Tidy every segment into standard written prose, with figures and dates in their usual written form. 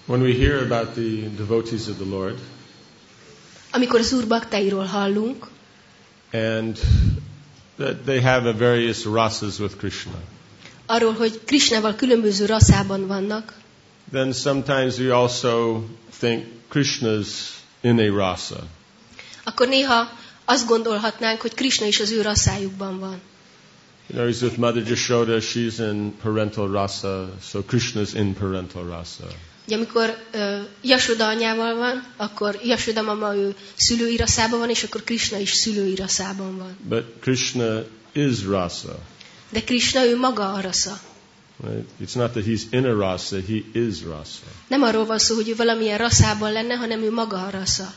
When we hear about the devotees of the Lord, amikor az Úr baktáiról hallunk, and that they have a various rasas with Krishna, arról, hogy Krishnával különböző rasszában vannak, then sometimes we also think Krishna's in a rasa. akkor néha azt gondolhatnánk, hogy Krishna is az ő rasszájukban van. You know, he's with Mother Jashoda, she's in parental rasa, so Krishna's in parental rasa. Ugye, amikor Jashoda anyával van, akkor Jashoda mama ő szülői rasszában van, és akkor Krishna is szülői rasszában van. But Krishna is rasa. De Krishna ő maga a rasza. Right? It's not that he's in a rasa, he is rasa. Nem arról van szó, hogy ő valamilyen rasszában lenne, hanem ő maga a rasza.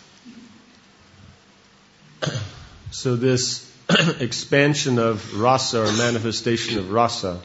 So this expansion of rasa or manifestation of rasa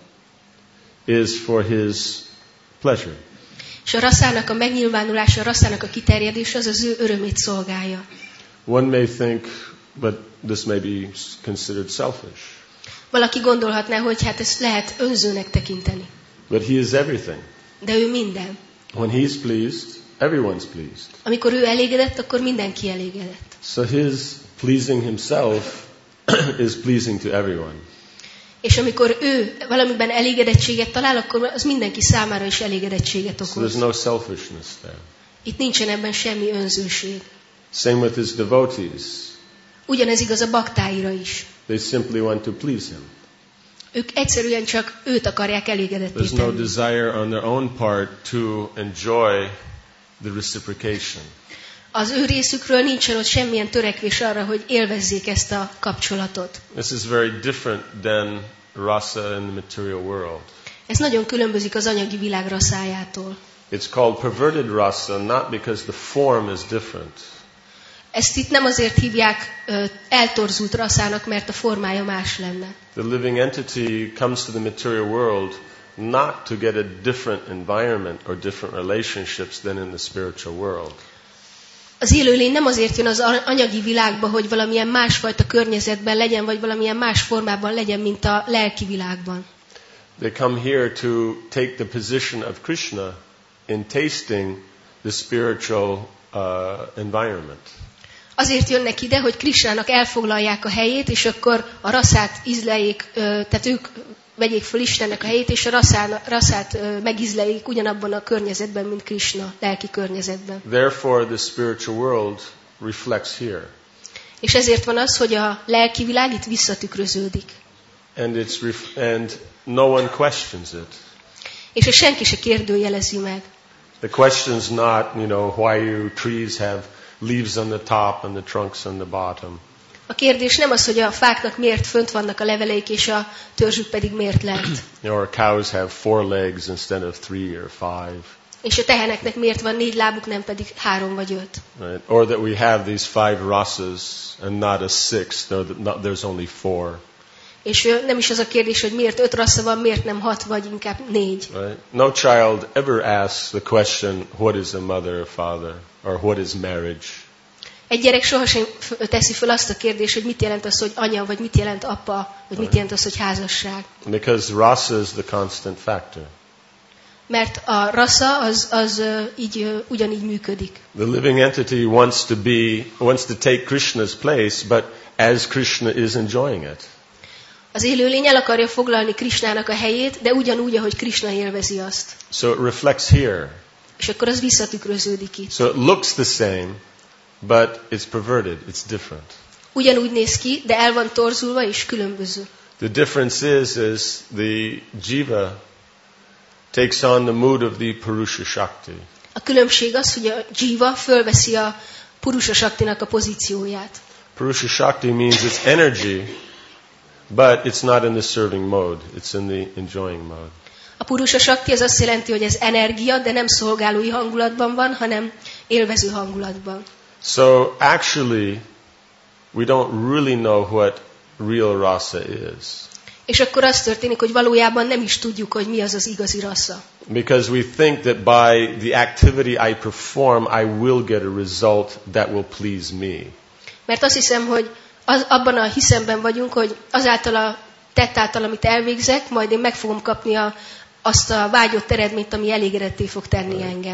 is for his pleasure. És a rasszának a megnyilvánulása, a rasszának a kiterjedése az ő örömét szolgálja. One may think, but this may be considered selfish. Valaki gondolhatná, hogy hát ezt lehet önzőnek tekinteni. But he is everything. De ő minden. When he's pleased, everyone's pleased. Amikor ő elégedett, akkor mindenki elégedett. So his pleasing himself is pleasing to everyone. És amikor ő valamiben elégedettséget talál, akkor az mindenki számára is elégedettséget So okoz. there's no selfishness there. Itt nincsen ebben semmi önzőség. Same with his devotees. Ugyanez igaz a baktáira is. They simply want to please him. Ők egyszerűen csak őt akarják elégedetté There's no tenni. desire on their own part to enjoy the reciprocation. Az ő részükről nincsen ott semmilyen törekvés arra, hogy élvezzék ezt a kapcsolatot. This is very different than rasa in the material world. Ez nagyon különbözik az anyagi világ rasszájától. It's called perverted rasa not because the form is different. Ezt itt nem azért hívják eltorzult rasszának, mert a formája más lenne. The living entity comes to the material world not to get a different environment or different relationships than in the spiritual world. Az élőlény nem azért jön az anyagi világba, hogy valamilyen másfajta környezetben legyen, vagy valamilyen más formában legyen, mint a lelki világban. They come here to take the position of Krishna in tasting the spiritual environment. Azért jönnek ide, hogy Krishnának elfoglalják a helyét, és akkor a rasszát ízleljék, tehát ők vegyék föl Istennek a helyét, és a rasszát megízleljék ugyanabban a környezetben, mint Krishna, lelki környezetben. Therefore the spiritual world reflects here. És ezért van az, hogy a lelki világ itt visszatükröződik. And no one questions it. És ezt senki se kérdőjelezi meg. The question's not, why you trees have leaves on the top and the trunks on the bottom. A kérdés nem az, hogy a fáknak miért fönt vannak a leveleik, és a törzsük pedig miért lent. Or cows have 4 legs instead of 3 or 5. És a teheneknek miért van 4 lábuk, nem pedig 3 vagy 5. Right? Or that we have these 5 rasas and not a 6, there's only 4. És nem is az a kérdés, hogy miért 5 rassza van, miért nem 6 vagy inkább 4. Right? No child ever asks the question, what is a mother or father? Or what is marriage? Egy gyerek sohasem teszi föl azt a kérdést, hogy mit jelent az, hogy anya, vagy mit jelent apa, vagy mit jelent az, hogy házasság. Because rasa is the constant factor. Mert a rassza az ugyanígy működik. The living entity wants to take Krishna's place, but as Krishna is enjoying it. Az élőlény el akarja foglalni Krishnának a helyét, de ugyanúgy, ahogy Krishna élvezi azt. So it reflects here. És akkor az visszatükröződik itt. So it looks the same, but it's perverted, it's different. Ugyanúgy néz ki, de el van torzulva és különböző. The difference is the jiva takes on the mood of the Purusha Shakti. A különbség az, hogy a jiva fölveszi a Purusha Shaktinak a pozícióját. Purusha Shakti means it's energy, but it's not in the serving mode, it's in the enjoying mode. A Purusha Shakti az azt jelenti, hogy ez energia, de nem szolgálói hangulatban van, hanem élvező hangulatban. So actually, we don't really know what real rasa is. És akkor az történik, hogy valójában nem is tudjuk, hogy mi az az igazi rassza. Because we think that by the activity I perform, I will get a result that will please me. Mert azt hiszem, hogy abban a hiszemben vagyunk, hogy azáltal a tett által, amit elvégzek, majd én meg fogom kapni azt a vágyott eredményt, ami elégedetté fog tenni engem.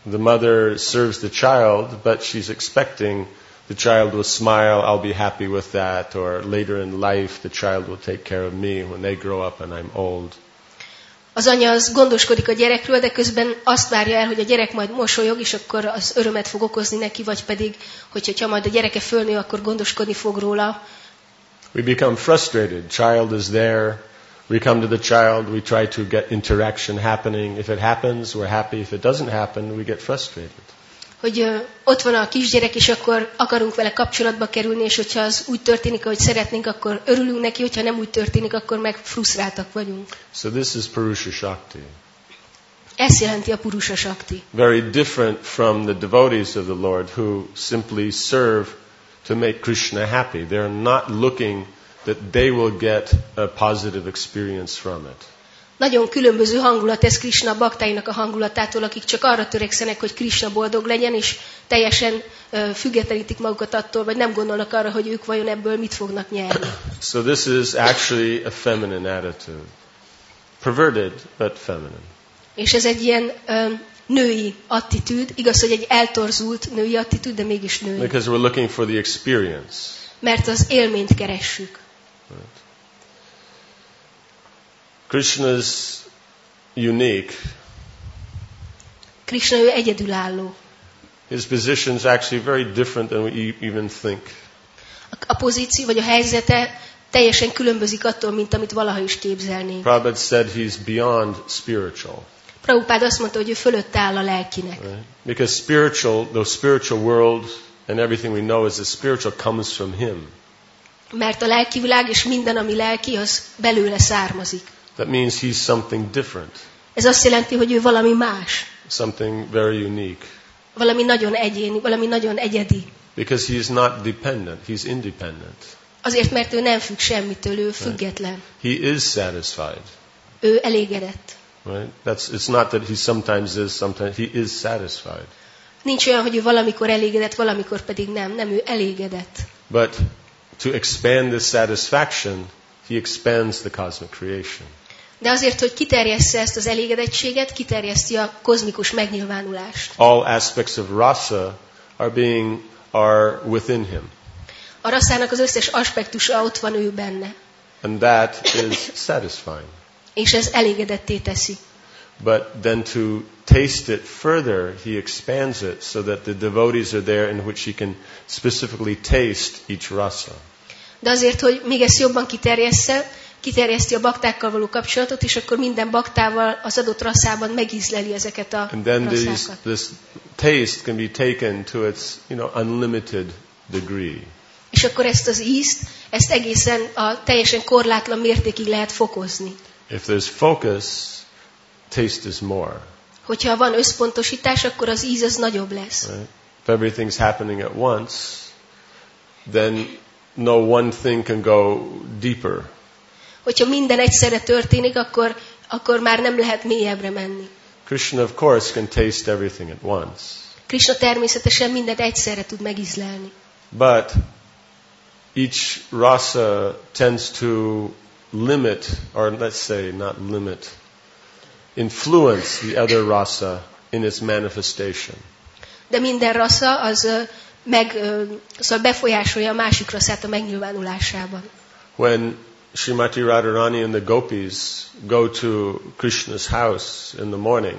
The mother serves the child, but she's expecting the child will smile, I'll be happy with that, or later in life the child will take care of me when they grow up and I'm old. Az anya az gondoskodik a gyerekről, de közben azt várja el, hogy a gyerek majd mosolyog, és akkor az örömet fog okozni neki, vagy pedig, hogyha majd a gyereke fölnő, akkor gondoskodni fog róla. We become frustrated. Child is there. We come to the child. We try to get interaction happening. If it happens, we're happy. If it doesn't happen, we get frustrated. Hogy ott van a kisgyerek, és akkor akarunk vele kapcsolatba kerülni, és hogyha az úgy történik, ahogy szeretnénk, akkor örülünk neki, hogyha nem úgy történik, akkor meg frusztráltak vagyunk. So this is Purusha Shakti. Ez jelenti a Purusha Shakti. Very different from the devotees of the Lord who simply serve to make Krishna happy. They're not looking that they will get a positive experience from it. Nagyon különböző hangulat ez Krishna baktáinak a hangulatától, akik csak arra törekszenek, hogy Krishna boldog legyen, és teljesen függetlenítik magukat attól, vagy nem gondolnak arra, hogy ők vajon ebből mit fognak nyerni. So this is actually a feminine attitude. Perverted, but feminine. És ez egy ilyen női attitűd, igaz, hogy egy eltorzult női attitűd, de mégis női. Because we're looking for the experience. Mert az élményt keressük. Right. Krishna is unique. Krishna ő egyedülálló. His position is actually very different than we even think. A pozíció vagy a helyzete teljesen különbözik attól, mint amit valaha is képzelnénk. Prabhupada said he's beyond spiritual. Prabhupád azt mondta, hogy ő fölött áll a lelkinek. Right? Because the spiritual world and everything we know as a spiritual comes from him. Mert a lelki világ és minden, ami lelki, az belőle származik. That means he's something different. Ez azt jelenti, hogy ő valami más. Something very unique. Valami nagyon egyéni, valami nagyon egyedi. Because he is not dependent, he's independent. Azért, mert ő nem függ semmitől, ő független. He is satisfied. Ő elégedett. Right? It's not that he sometimes is, sometimes he is satisfied. Nincs olyan, hogy ő valamikor elégedett, valamikor pedig nem. Nem, ő elégedett. But to expand this satisfaction, he expands the cosmic creation. De azért, hogy kiterjessze ezt az elégedettséget, kiterjeszti a kozmikus megnyilvánulást. All aspects of rasa are within him. A raszának az összes aspektusa ott van ő benne. And that is satisfying. És ez elégedetté teszi. But then to taste it further, he expands it so that the devotees are there in which he can specifically taste each rasa. De azért, hogy még ezt jobban kiterjeszti a baktákkal való kapcsolatot, és akkor minden baktával az adott rasszában megízleli ezeket a and then rasszákat. this taste can be taken to its, unlimited degree. És akkor ezt az ízt, ezt egészen a teljesen korlátlan mértékig lehet fokozni. If there's focus, taste is more. Hogyha van összpontosítás, akkor az íz az nagyobb lesz. Right? If everything's happening at once, then no one thing can go deeper. Hogyha minden egyszerre történik, akkor már nem lehet mélyebbre menni. Krishna, of course, can taste everything at once. Krishna természetesen mindent egyszerre tud megízlelni. But each rasa tends to limit, or let's say not limit, influence the other rasa in its manifestation. De minden rasza az szóval befolyásolja a másik rasszát a megnyilvánulásában. When Srimati Radharani and the gopis go to Krishna's house in the morning,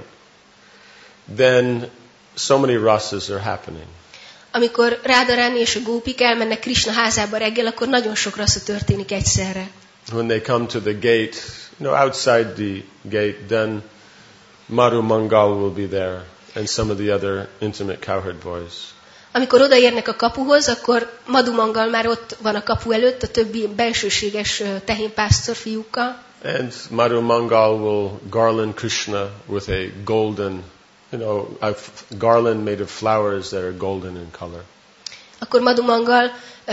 then so many rasas are happening. Amikor Radharani és a gópik elmennek Krishna házába reggel, akkor nagyon sok rassza történik egyszerre. When they come to the gate, outside the gate, then Madhu Mangal will be there, and some of the other intimate cowherd boys. Amikor odaérnek a kapuhoz, akkor Madhu Mangal már ott van a kapu előtt, a többi belsőséges tehénpásztor fiúkkal. And Madhu Mangal will garland Krishna with a golden, a garland made of flowers that are golden in color. Akkor Madhu Mangal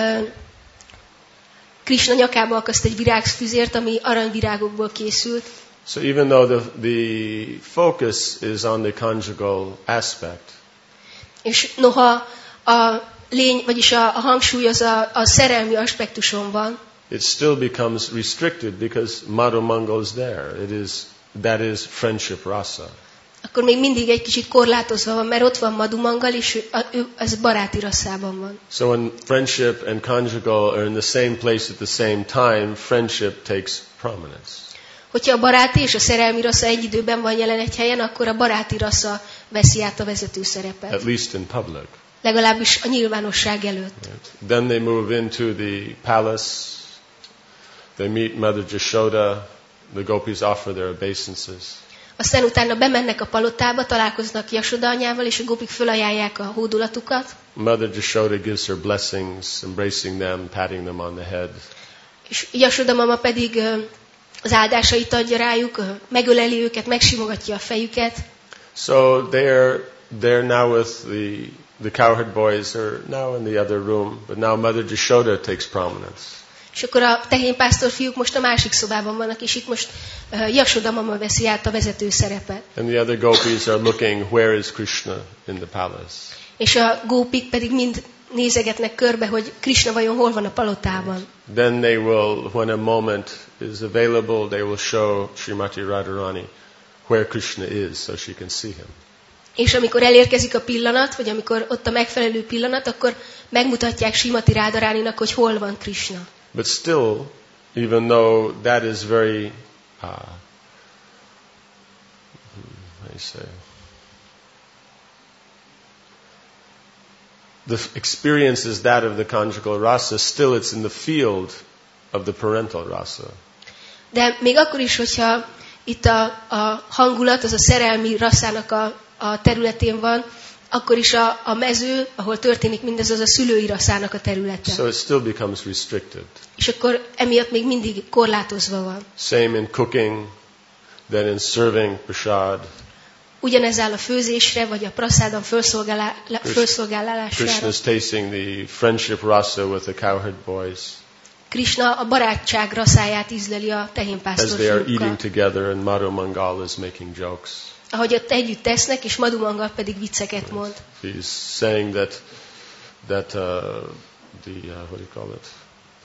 Krishna nyakába akaszt egy virágfüzért, ami aranyvirágokból készült. So even though the focus is on the conjugal aspect, és noha a vagyis a hangsúly az a szerelmi aspektuson van, it still becomes restricted because Madhu Mangal is there. That is friendship rasa. akkor még mindig egy kicsit korlátozva van, mert ott van Madhumangal, és ez baráti rasszában van. So when friendship and conjugal are in the same place at the same time, friendship takes prominence. Hogyha a baráti és a szerelmi rassza egy időben van jelen egy helyen, akkor a baráti rassza veszi át a vezető szerepet. At least in public. Legalábbis a nyilvánosság előtt. Right. Then they move into the palace. They meet Mother Jashoda. The gopis offer their obeisances. Aztán utána bemennek a palotába, találkoznak Jashoda anyával, és a gopik fölajánlják a hódolatukat. Mother Jashoda gives her blessings, embracing them, patting them on the head. És Jashoda mama pedig az áldásait adja rájuk, megöleli őket, megsimogatja a fejüket. So they're now with the cowherd boys are now in the other room, but now Mother Jashoda takes prominence. És akkor a tehénpásztor fiúk most a másik szobában vannak, és itt most Jashoda mama veszi át a vezető szerepet. And the other gopis are looking, where is Krishna in the palace? És a gópik pedig mind nézegetnek körbe, hogy Krishna vajon hol van a palotában. Then they will, when a moment is available, they will show Srimati Radharani where Krishna is, so she can see him. És amikor elérkezik a pillanat, vagy amikor ott a megfelelő pillanat, akkor megmutatják Srimati Radharaninak, hogy hol van Krishna. But still, even though that is very, how do you say? The experience is that of the conjugal rasa, still it's in the field of the parental rasa. De még akkor is, hogyha itt a hangulat, az a szerelmi rasszának a területén van, akkor is a mező, ahol történik mindez, az a szülői rasszának a területe. So it still becomes restricted. És akkor emiatt még mindig korlátozva van. Same in cooking, then in serving prasad. Ugyanez áll a főzésre, vagy a prasádon felszolgálására. Krishna is tasting the friendship rasa with the cowherd boys. Krishna a barátság rasszáját ízleli a tehénpásztor As they are fiúkkal. eating together and Madhu Mangal is making jokes. Ahogy ott együtt tesznek, és Madhumangal pedig vicceket mond. He's saying that what do you call it?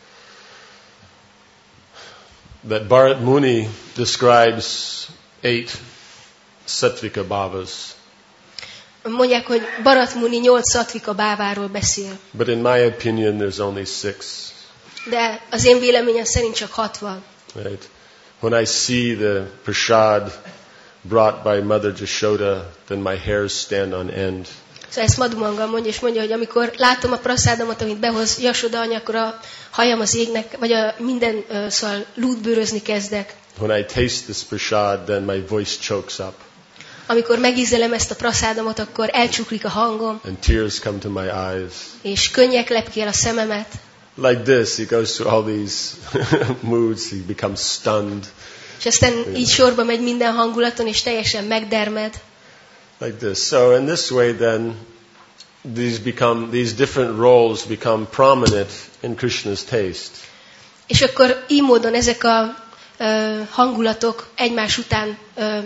That Bharat Muni describes 8 sattvika bhavas. Mondják, hogy Bharat Muni 8 sattvika bháváról beszél. But in my opinion there's only 6. De az én véleményem szerint csak 6 van. Right? When I see the prasad brought by Mother Jashoda, then my hairs stand on end. Szóval ezt Madhumangal mondja, és mondja, hogy amikor látom a praszádomat, amit behoz Jashoda anya, akkor a hajam az égnek, vagy szóval lúdbőrözni kezdek. When I taste this prasad, then my voice chokes up. Amikor megízlelem ezt a praszádomat, akkor elcsuklik a hangom. And tears come to my eyes. És könnyek lepkél a szememet. Like this, he goes through all these moods, he becomes stunned. És aztán így sorba megy minden hangulaton, és teljesen megdermed. Like this. So in this way then, these different roles become prominent in Krishna's taste. És akkor így módon ezek a hangulatok egymás után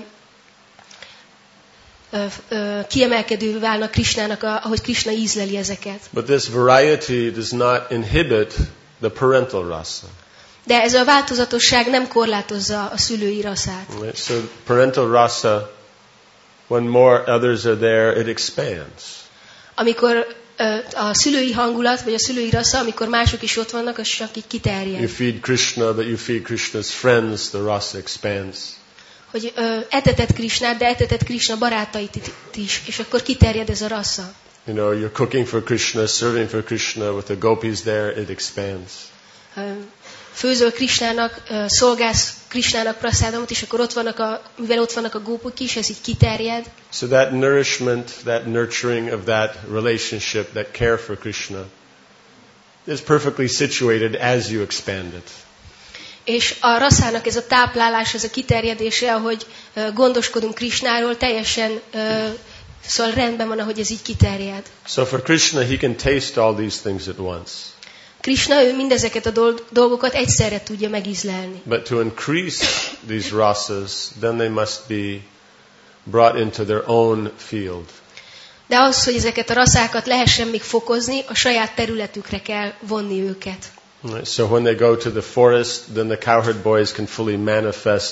kiemelkedő válnak Krishnának, ahogy Krishna ízleli ezeket. But this variety does not inhibit the parental rasa. De ez a változatosság nem korlátozza a szülői rasszát. Right? So parental rasa, when more others are there, it expands. Amikor a szülői hangulat, vagy a szülői rassza, amikor mások is ott vannak, az csak így kiterjed. You feed Krishna, but you feed Krishna's friends, the rasa expands. Hogy eteted Krishnát, de eteted Krishna barátait is, és akkor kiterjed ez a rassza. You know, you're cooking for Krishna, serving for Krishna, with the gopis there, it expands. Főzöl Krishnának, szolgálsz Krishnának praszádomot, és akkor mivel ott vannak a gópok is, ez így kiterjed. So that nourishment, that nurturing of that relationship, that care for Krishna is perfectly situated as you expand it. És a rasszának ez a táplálás, ez a kiterjedése, ahogy gondoskodunk Krishnáról, teljesen szóval rendben van, ahogy ez így kiterjed. So for Krishna, he can taste all these things at once. Krishna, ő mindezeket a dolgokat egyszerre tudja megízlelni. But to increase these rasas, then they must be brought into their own field. De ahhoz, hogy ezeket a rasszákat lehessen még fokozni, a saját területükre kell vonni őket. Right, so when they go to the forest, then the cowherd boys can fully manifest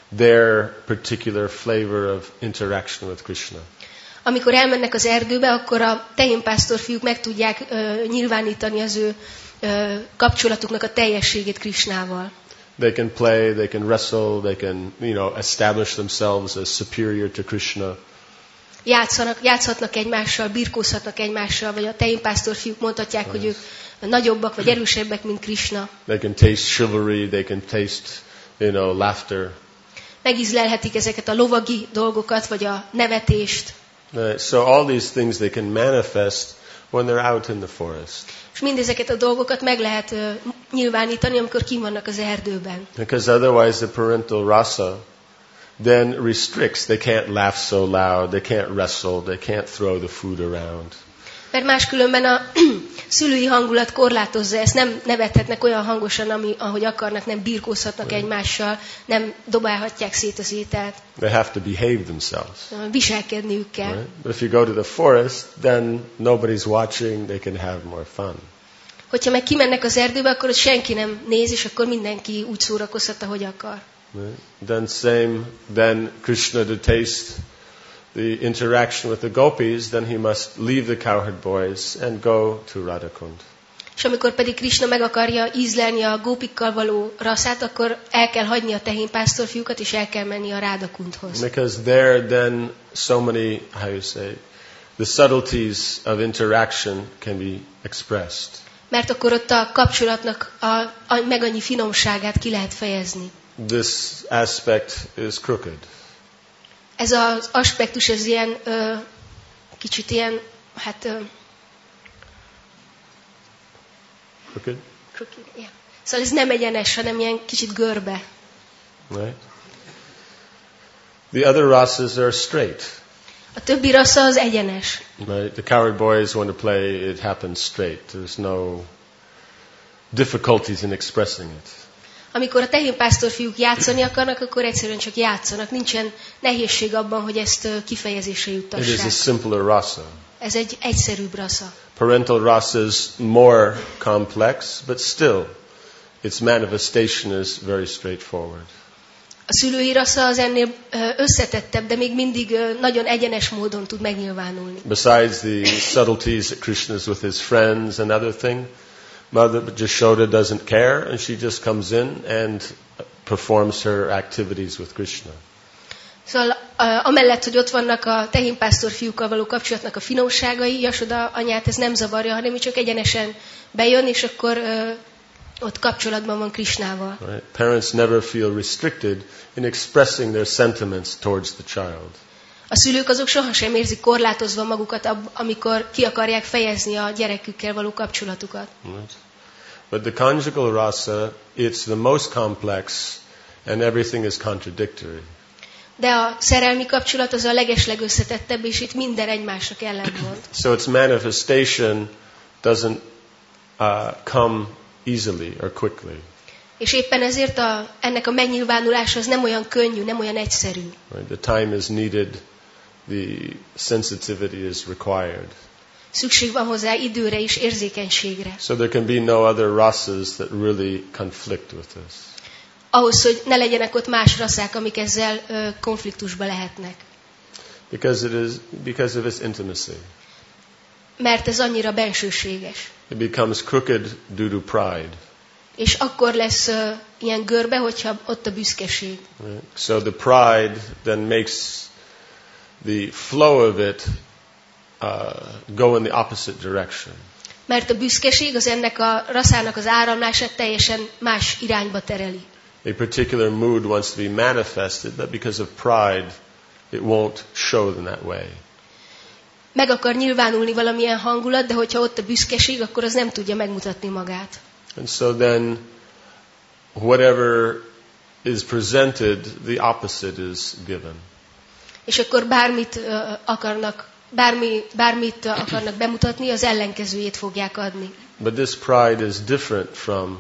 their particular flavor of interaction with Krishna. Amikor elmennek az erdőbe, akkor a tehénpásztor fiúk meg tudják nyilvánítani az ő kapcsolatuknak a teljességét Krishnával. They can play, they can wrestle, they can, establish themselves as superior to Krishna. Játszhatnak egymással, birkózhatnak egymással, vagy a tehénpásztor fiúk mondhatják, hogy ők nagyobbak vagy erősebbek, mint Krishna. They can taste chivalry, they can taste, laughter. Megízlelhetik ezeket a lovagi dolgokat, vagy a nevetést. So all these things they can manifest when they're out in the forest. És mindezeket a dolgokat meg lehet nyilvánítani, amikor kint vannak az erdőben. Because otherwise the parental rasa then restricts. They can't laugh so loud, they can't wrestle, they can't throw the food around. Mert máskülönben a szülői hangulat korlátozza ezt, nem nevethetnek olyan hangosan, ahogy akarnak, nem birkózhatnak egymással, nem dobálhatják szét az ételt. They have to behave themselves. Viselkedniük kell. Right? But if you go to the forest, then nobody's watching, they can have more fun. Hogyha meg kimennek az erdőbe, akkor ott senki nem néz, és akkor mindenki úgy szórakozhat, ahogy akar. Right? Then Krishna to taste the interaction with the gopis, then he must leave the cowherd boys and go to Radhakund. És amikor pedig Krishna meg akarja ízlelni a gópikkal való rasszát, akkor el kell hagyni a tehénpásztor fiúkat, és el kell menni a Radhakundhoz. Because there then so many, the subtleties of interaction can be expressed. Mert akkor ott a kapcsolatnak meg annyi finomságát ki lehet fejezni. This aspect is crooked. Ez az aspektus, ez ilyen, kicsit ilyen, Crooked? Crooked, yeah. Szóval ez nem egyenes, hanem ilyen kicsit görbe. Right? The other rasas are straight. A többi rassza az egyenes. Right? The cowherd boys want to play, it happens straight. There's no difficulties in expressing it. Amikor a tehénpásztor fiúk játszani akarnak, akkor egyszerűen csak játszanak. Nincsen nehézség abban, hogy ezt kifejezésre juttassák. It is a simpler rasa. Ez egy egyszerűbb rasa. Parental rasa is more complex, but still, its manifestation is very straightforward. A szülői rasa az ennél összetettebb, de még mindig nagyon egyenes módon tud megnyilvánulni. Besides the subtleties that Krishna is with his friends and other thing, Mother Jashoda doesn't care, and she just comes in and performs her activities with Krishna. Szóval amellett, hogy ott vannak a tehénpásztor fiúkkal való kapcsolatnak a finomságai, Jasoda anyát ez nem zavarja, hanem csak egyenesen bejön, és akkor ott kapcsolatban van Krishnával. Right? Parents never feel restricted in expressing their sentiments towards the child. A szülők azok sohasem érzik korlátozva magukat, amikor ki akarják fejezni a gyerekükkel való kapcsolatukat. Right? But the conjugal rasa, it's the most complex, and everything is contradictory. De a szerelmi kapcsolat az a legeslegösszetettebb, és itt minden egymásnak ellentmond. So its manifestation doesn't come easily or quickly. És éppen ezért ennek a megnyilvánulása az nem olyan könnyű, nem olyan egyszerű. Right? The time is needed, the sensitivity is required. Szükség van hozzá időre és érzékenységre. So there can be no other rasas that really conflict with this. Ahhoz, hogy ne legyenek ott más rasszák, amik ezzel konfliktusba lehetnek. Because of its intimacy. Mert ez annyira bensőséges. It becomes crooked due to pride. És akkor lesz ilyen görbe, hogyha ott a büszkeség. Right? So the pride then makes the flow of it go in the opposite direction. Mert a büszkeség az ennek a rasszának az áramlását teljesen más irányba tereli. A particular mood wants to be manifested, but because of pride, it won't show in that way. Meg akar nyilvánulni valamilyen hangulat, de hogyha ott a büszkeség, akkor az nem tudja megmutatni magát. And so then, whatever is presented, the opposite is given. És akkor bármit akarnak bemutatni, az ellenkezőjét fogják adni. But this pride is different from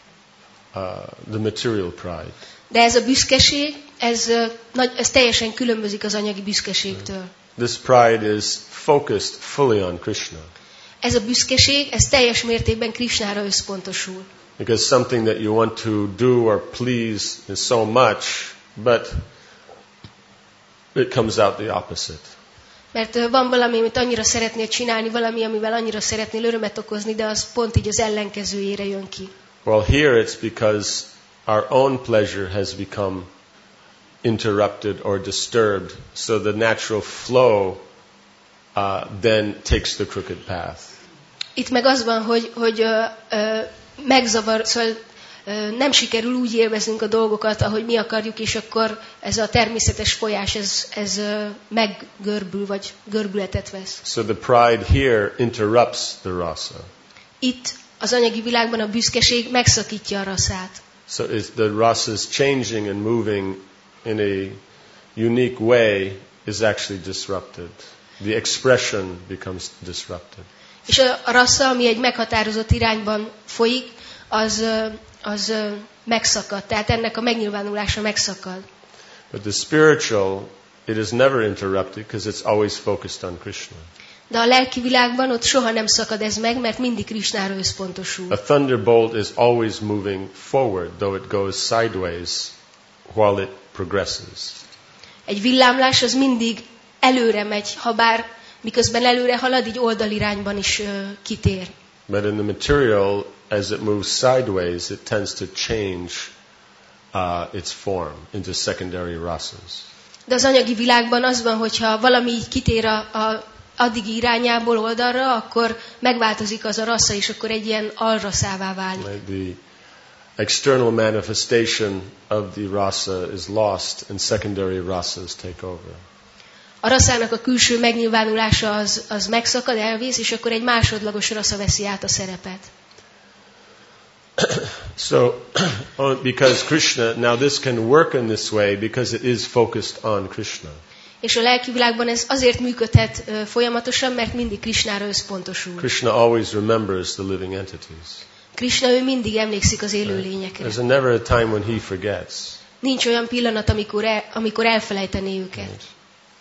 the material pride. De ez a büszkeség, ez teljesen különbözik az anyagi büszkeségtől. This pride is focused fully on Krishna. Ez a büszkeség, ez teljes mértékben Krishnára összpontosul. Because something that you want to do or please is so much but it comes out the opposite. Mert van valami, amit annyira szeretnél csinálni, valami, amivel annyira szeretnél örömet okozni, de az pont így az ellenkezőjére jön ki. Well, here it's because our own pleasure has become interrupted or disturbed, so the natural flow then takes the crooked path. Itt meg az van, hogy megzavar, szóval nem sikerül úgy élveznünk a dolgokat, ahogy mi akarjuk, és akkor ez a természetes folyás, ez meggörbül, vagy görbületet vesz. So the pride here interrupts the rasa. Itt az anyagi világban a büszkeség megszakítja a raszát. So the rasa is changing and moving in a unique way is actually disrupted. The expression becomes disrupted. És a rassza, ami egy meghatározott irányban folyik, az megszakad. Tehát ennek a megnyilvánulása megszakad. But the spiritual, it is never interrupted because it's always focused on Krishna. De a lelki világban ott soha nem szakad ez meg, mert mindig Krishnára összpontosul. A thunderbolt is always moving forward, though it goes sideways while it progresses. Egy villámlás az mindig előre megy, habár miközben előre halad, így oldalirányban is kitér. But in the material, as it moves sideways, it tends to change its form into secondary rasas. De az anyagi világban az van, hogyha valami így kitér a addigi irányából oldalra, akkor megváltozik az a rassza, és akkor egy ilyen alraszává válik. The external manifestation of the rasa is lost and secondary rasas take over. A rasszának a külső megnyilvánulása az megszakad, elvész, és akkor egy másodlagos rassza veszi át a szerepet. So, because Krishna, now this can work in this way because it is focused on Krishna. És a lelki világban ez azért működhet folyamatosan, mert mindig Krishnára összpontosul. Krishna always remembers the living entities. Krishna ő mindig emlékszik az élő lényekre. There's never a time when he forgets. Nincs olyan pillanat, amikor elfelejtené őket. Right.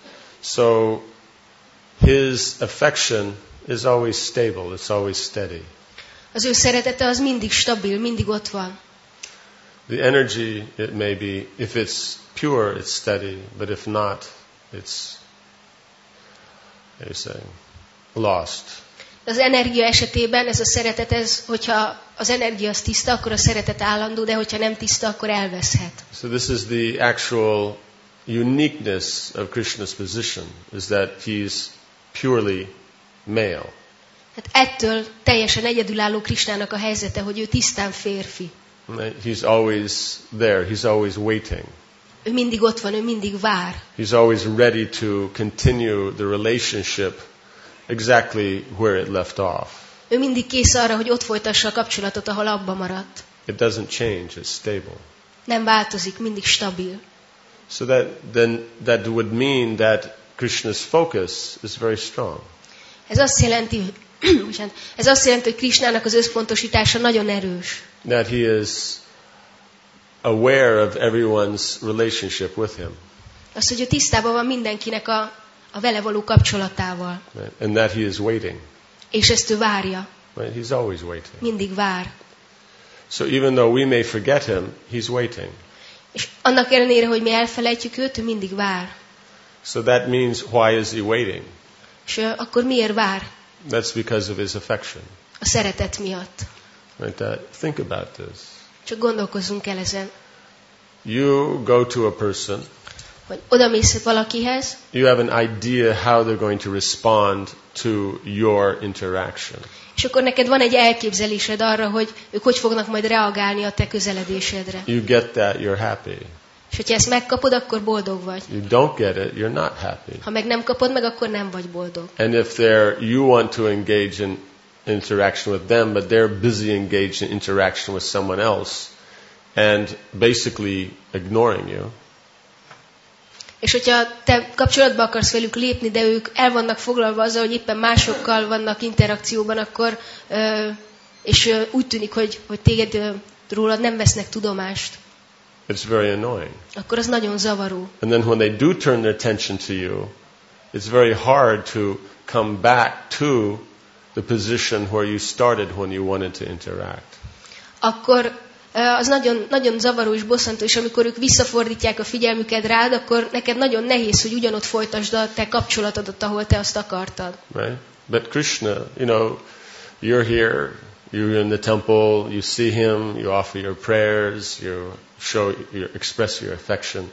So his affection is always stable, it's always steady. Az ő szeretete az mindig stabil, mindig ott van. The energy, it may be, if it's pure, it's steady, but if not, it's, how you say, lost. Az energia esetében ez a szeretet, hogyha az energia az tiszta, akkor a szeretet állandó, de hogyha nem tiszta, akkor elveszhet. So this is the actual uniqueness of Krishna's position, is that he's purely male. Hát ettől teljesen egyedülálló Krishnának a helyzete, hogy ő tisztán férfi. He's always there, he's always waiting. Ő mindig ott van, ő mindig vár. He's always ready to continue the relationship exactly where it left off. Ő mindig kész arra, hogy ott folytassa a kapcsolatot, ahol abba maradt. It doesn't change, it's stable. Nem változik, mindig stabil. So that would mean that Krishna's focus is very strong. Ez azt jelenti, hogy Krishnának az összpontosítása nagyon erős. That he is aware of everyone's relationship with him. Az, hogy ő tisztában van mindenkinek a vele való kapcsolatával. Right? And that he is waiting. És ezt ő várja. Right? He's always waiting. Mindig vár. So even though we may forget him, he's waiting. És annak ellenére, hogy mi elfelejtjük őt, ő mindig vár. So that means, why is he waiting? És akkor miért vár? That's because of his affection. A szeretet miatt. Right? Think about this. Csak gondolkozzunk el ezen. You go to a person. Hogy odamész valakihez. You have an idea how they're going to respond to your interaction. És akkor neked van egy elképzelésed arra, hogy ők hogy fognak majd reagálni a te közeledésedre. You get that, you're happy. És hogyha ezt megkapod, akkor boldog vagy. You don't get it, you're not happy. Ha meg nem kapod meg, akkor nem vagy boldog. And if you want to engage in interaction with them, but they're busy engaged in interaction with someone else, and basically ignoring you. És hogyha te kapcsolatba akarsz velük lépni, de ők el vannak foglalva azzal, hogy éppen másokkal vannak interakcióban, akkor, és úgy tűnik, hogy téged rólad nem vesznek tudomást. It's very annoying. Akkor az nagyon zavaró. And then when they do turn their attention to you, it's very hard to come back to the position where you started when you wanted to interact. Akkor az nagyon, nagyon zavaró és bosszantó, és amikor ők visszafordítják a figyelmüket rád, akkor neked nagyon nehéz, hogy ugyanott folytasd a te kapcsolatodat, ahol te azt akartad. Right? But Krishna, you're here, you're in the temple, you see him, you offer your prayers, you express your affection.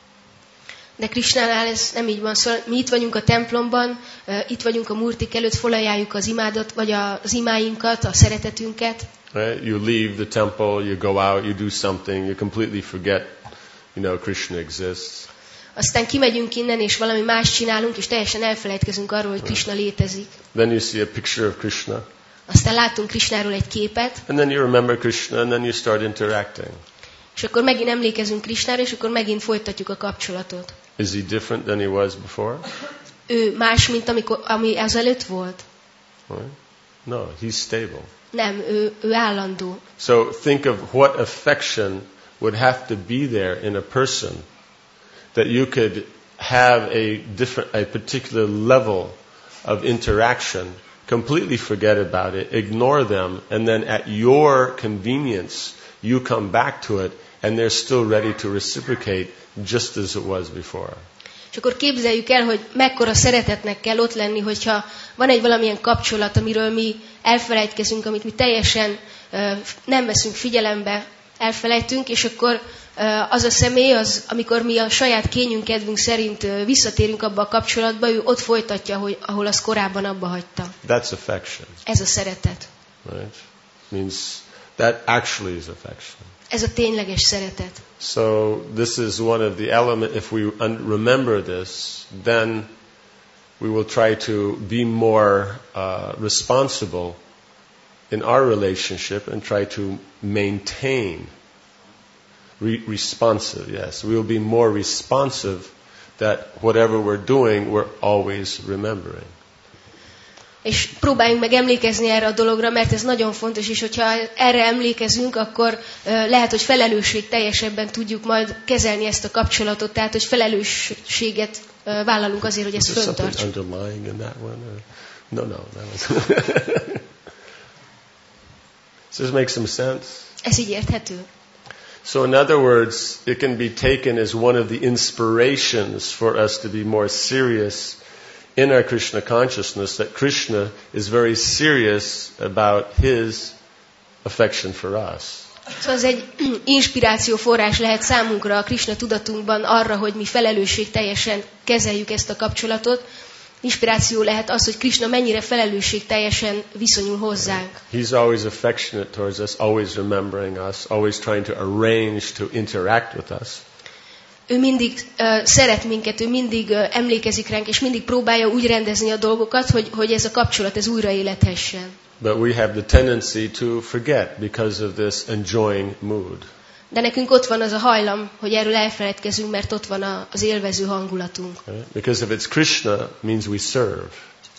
De Krishnánál ez nem így van, szóval mi itt vagyunk a templomban, itt vagyunk a murtik előtt, felajánljuk az imádat, vagy az imáinkat, a szeretetünket. Right? You leave the temple, you go out, you do something, you completely forget, Krishna exists. Aztán kimegyünk innen, és valami más csinálunk, és teljesen elfelejtkezünk arról, hogy Krishna létezik. Then you see a picture of Krishna. Aztán látunk Krishnáról egy képet. And then you remember Krishna, and then you start interacting. És akkor megint emlékezünk Krishnára, és akkor megint folytatjuk a kapcsolatot. Is he different than he was before? Ő más, mint ami azelőtt volt? Right? No, he's stable. Nem, ő állandó. So think of what affection would have to be there in a person that you could have a particular level of interaction, completely forget about it, ignore them, and then at your convenience you come back to it, and they're still ready to reciprocate just as it was before. És akkor képzeljük el, hogy mekkora szeretetnek kell ott lenni, hogyha van egy valamilyen kapcsolat, amiről mi elfelejtkezünk, amit mi teljesen nem veszünk figyelembe, elfelejtünk, és akkor az a személy, amikor mi a saját kényünk, kedvünk szerint visszatérünk abba a kapcsolatba, ő ott folytatja, ahol az korábban abba hagyta. That's affection. Ez a szeretet. Right? Means that actually is affection. Ez a tényleges szeretet. So this is one of the elements. If we remember this, then we will try to be more responsible in our relationship and try to maintain responsive. Yes, we will be more responsive that whatever we're doing, we're always remembering. És próbáljunk meg emlékezni erre a dologra, mert ez nagyon fontos, és hogyha erre emlékezünk, akkor lehet, hogy felelősségteljesebben tudjuk majd kezelni ezt a kapcsolatot, tehát, hogy felelősséget vállalunk azért, hogy ezt föntartsuk. No, Does this make some sense? Ez így érthető? So in other words, it can be taken as one of the inspirations for us to be more serious in our Krishna consciousness, that Krishna is very serious about his affection for us. Szóval ez egy inspiráció forrás lehet számunkra a Krishna tudatunkban arra, hogy mi felelősségteljesen kezeljük ezt a kapcsolatot. Inspiráció lehet az, hogy Krishna mennyire felelősségteljesen viszonyul hozzánk. He's always affectionate towards us, always remembering us, always trying to arrange to interact with us. Ő mindig szeret minket, ő mindig emlékezik ránk, és mindig próbálja úgy rendezni a dolgokat, hogy ez a kapcsolat ez újra élethessen. But we have the tendency to forget because of this enjoying mood. De nekünk ott van az a hajlam, hogy erről elfeledkezünk, mert ott van az élvező hangulatunk. Right? Because if it's Krishna, means we serve.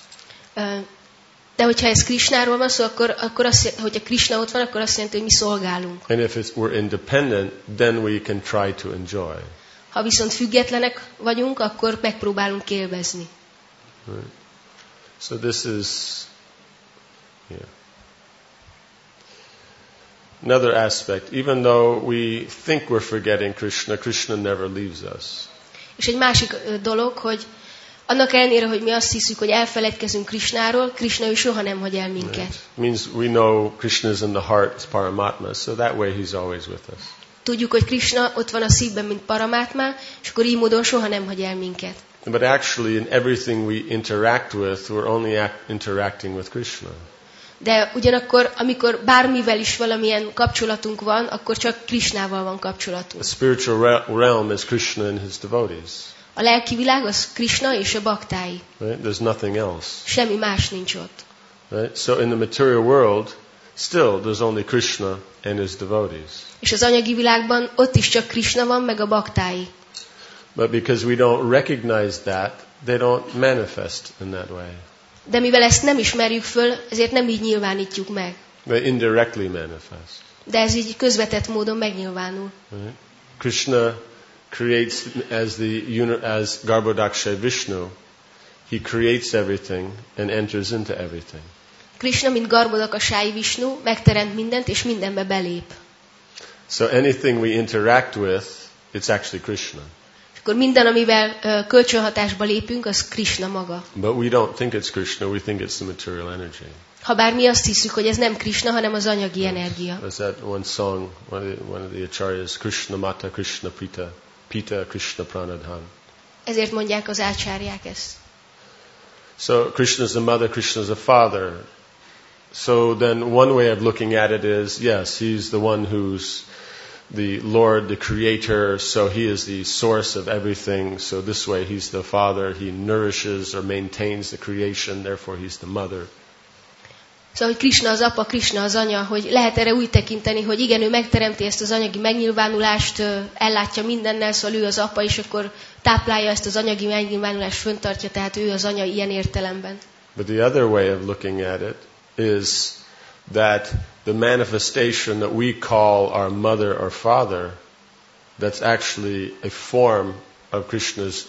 De hogyha ez Krishnáról van szó, akkor hogyha Krishna ott van, akkor azt jelenti, hogy mi szolgálunk. And if we're independent, then we can try to enjoy. Ha viszont függetlenek vagyunk, akkor megpróbálunk élvezni. Right. So this is another aspect. Even though we think we're forgetting Krishna, Krishna never leaves us. És egy másik dolog, hogy annak ellenére, hogy mi azt hiszük, hogy elfeledkezünk Krishnáról, Krishna ő soha nem hagy el minket. Right. Means we know Krishna is in the heart as Paramatma, so that way he's always with us. Tudjuk, hogy Krishna ott van a szívben, mint Paramatma, és akkor így módon soha nem hagy el minket. But actually in everything we interact with, we're only interacting with Krishna. De ugyanakkor, amikor bármivel is valamilyen kapcsolatunk van, akkor csak Krishnával van kapcsolatunk. The spiritual realm is Krishna and his devotees. A lelki világ az Krishna és a baktái. Right? There's nothing else. Semmi más nincs ott. Right? So in the material world, still there's only Krishna and his devotees. És az anyagi világban ott is csak Krishna van, meg a baktái. But because we don't recognize that, they don't manifest in that way. De mivel ezt nem ismerjük föl, ezért nem így nyilvánítjuk meg. They indirectly manifest. De ez így közvetett módon megnyilvánul. Right? Krishna creates as Garbhodakshay Vishnu. He creates everything and enters into everything. Krishna, mint Garbhodakashayi Vishnu, megteremt mindent és mindenbe belép. So anything we interact with, it's actually Krishna. Akkor minden, amivel kölcsönhatásba lépünk, az Krishna maga. But we don't think it's Krishna, we think it's the material energy. Habár mi azt hiszük, hogy ez nem Krishna, hanem az anyagi energia. There's that one song, one of the acharyas, Krishna Mata, Krishna Pita, Pita Krishna Pranadhan. Ezért mondják az ácsárják ezt. So Krishna is the mother, Krishna is the father. So then one way of looking at it is, yes, he's the one who's the Lord, the creator, so he is the source of everything. So this way he's the father, he nourishes or maintains the creation, therefore he's the mother. Szóval, hogy Krishna az apa, Krishna az anya, hogy lehet erre úgy tekinteni, hogy igen, ő megteremti ezt az anyagi megnyilvánulást, ellátja mindennel, szóval ő az apa, és akkor táplálja ezt az anyagi megnyilvánulást, föntartja, tehát ő az anya ilyen értelemben. But the other way of looking at it is that the manifestation that we call our mother or father, that's actually a form of Krishna's,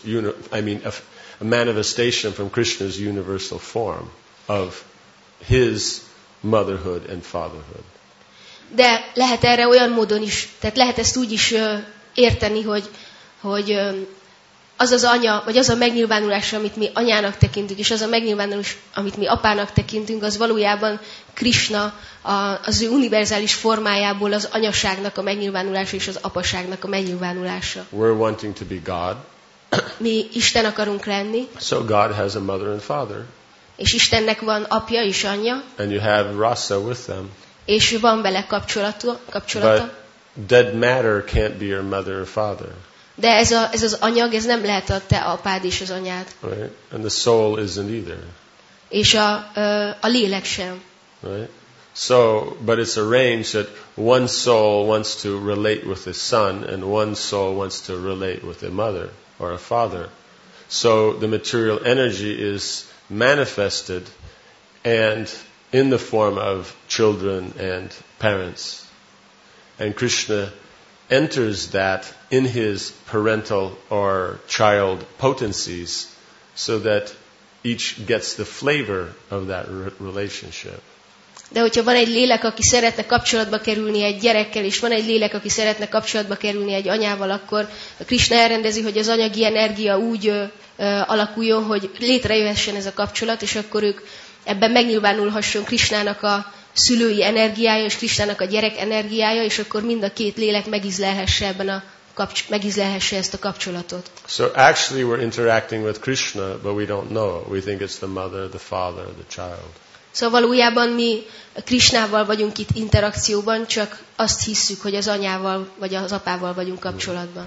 a manifestation from Krishna's universal form of his motherhood and fatherhood. De lehet erre olyan módon is, tehát lehet ezt úgy is érteni, hogy az az anya, vagy az a megnyilvánulás, amit mi anyának tekintünk, és az a megnyilvánulás, amit mi apának tekintünk, az valójában Krishna az ő univerzális formájából az anyaságnak a megnyilvánulása és az apaságnak a megnyilvánulása. We're wanting to be God. Mi Isten akarunk lenni. So God has a mother and father. És Istennek van apja és anyja. And you have rasa with them. És van vele kapcsolata. But dead matter can't be your mother or father. De ez az anyag, ez nem lehet a te apád és az anyád. Right? And the soul isn't either. És a lélek sem. Right? So, but it's arranged that one soul wants to relate with a son and one soul wants to relate with a mother or a father. So the material energy is manifested and in the form of children and parents. And Krishna enters that in his parental or child potencies so that each gets the flavor of that relationship. De hogyha van egy lélek, aki szeretne kapcsolatba kerülni egy gyerekkel, és van egy lélek, aki szeretne kapcsolatba kerülni egy anyával, akkor Krishna elrendezi, hogy az anyagi energia úgy alakuljon, hogy létrejöhessen ez a kapcsolat, és akkor ők ebben megnyilvánulhasson Krishnának a szülői energiája, és Krishnának a gyerek energiája, és akkor mind a két lélek megízlelhesse megízlelhesse ezt a kapcsolatot. So actually we're interacting with Krishna, but we don't know. We think it's the mother, the father, the child. Szóval valójában mi Krishnával vagyunk itt interakcióban, csak azt hisszük, hogy az anyával vagy az apával vagyunk kapcsolatban.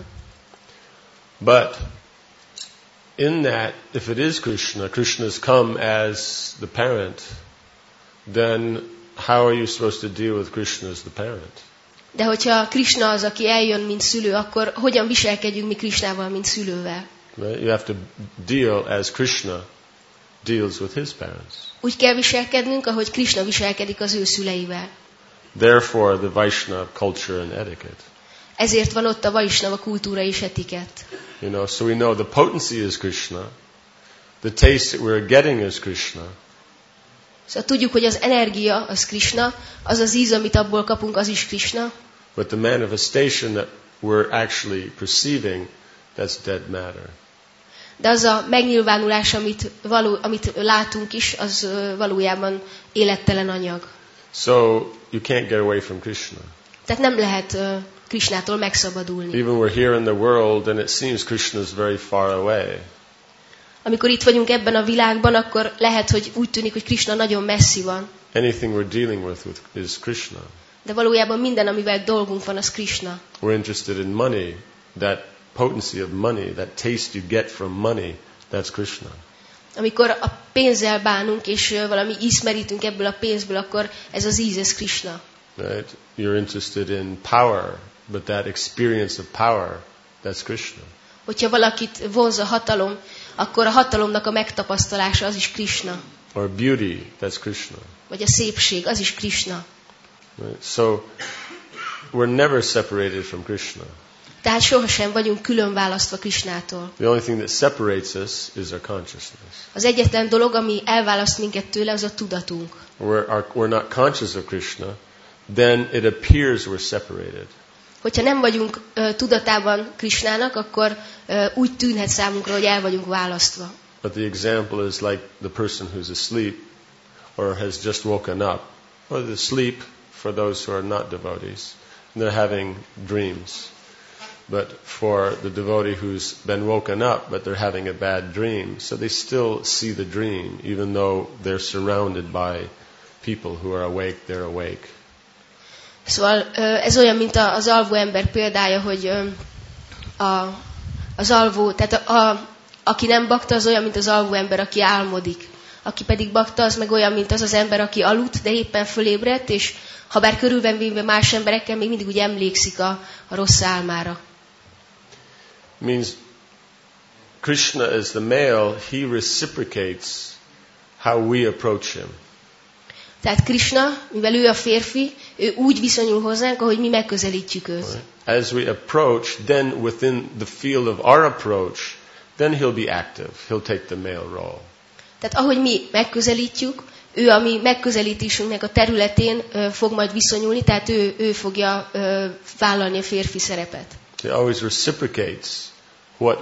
But in that, if it is Krishna, Krishna's come as the parent, then how are you supposed to deal with Krishna as the parent? De hogyha Krishna az, aki eljön, mint szülő, akkor hogyan viselkedjünk mi Krishnával, mint szülővel? Right? You have to deal as Krishna deals with his parents. Úgy kell viselkednünk, ahogy Krishna viselkedik az ő szüleivel. Therefore, the Vaishnava culture and etiquette. Ezért van ott a Vaishnava kultúra és etikett. So we know the potency is Krishna, the taste that we're getting is Krishna. Szóval tudjuk, hogy az energia az Krishna, az az íz, amit abból kapunk, az is Krishna. But the manifestation that we're actually perceiving, that's dead matter. De az a megnyilvánulás, amit látunk is, az valójában élettelen anyag. So you can't get away from Krishna. Tehát nem lehet Krishnától megszabadulni. Even we're here in the world and it seems Krishna is very far away. Amikor itt vagyunk ebben a világban, akkor lehet, hogy úgy tűnik, hogy Krishna nagyon messzi van. Anything we're dealing with is Krishna. De valójában minden, amivel dolgunk van, az Krishna. We're interested in money, that potency of money, that taste you get from money, that's Krishna. Amikor a pénzzel bánunk, és valami ízt merítünk ebből a pénzből, akkor ez az íz, ez Krishna. Right? You're interested in power, but that experience of power, that's Krishna. Hogyha valakit vonz a hatalom, akkor a hatalomnak a megtapasztalása, az is Krishna. Or beauty, that's Krishna. Vagy a szépség, az is Krishna. Right? So we're never separated from Krishna. Tehát sohasem vagyunk külön választva Krishnától. The only thing that separates us is our consciousness. Az egyetlen dolog, ami elválaszt minket tőle, az a tudatunk. We're not conscious of Krishna, then it appears we're separated. Hogyha nem vagyunk tudatában Krisnának, akkor úgy tűnhet számunkra, hogy el vagyunk választva. But the example is like the person who's asleep or has just woken up, or the sleep for those who are not devotees. And they're having dreams. But for the devotee who's been woken up, but they're having a bad dream, so they still see the dream, even though they're surrounded by people who are awake, they're awake. Szóval ez olyan, mint az alvó ember példája, hogy az alvó, tehát aki nem bakta, az olyan, mint az alvó ember, aki álmodik. Aki pedig bakta, az meg olyan, mint az az ember, aki aludt, de éppen fölébredt, és ha bár körülben véve más emberekkel, még mindig úgy emlékszik a rossz álmára. Means Krishna as the male, he reciprocates how we approach him. Tehát Krishna, mivel ő a férfi, ő úgy viszonyul hozzánk, ahogy mi megközelítjük őt. As we approach, then within the field of our approach, then he'll be active. He'll take the male role. Tehát ahogy mi megközelítjük, ő a mi megközelítésünknek a területén fog majd viszonyulni, tehát ő fogja vállalni a férfi szerepet. He always reciprocates what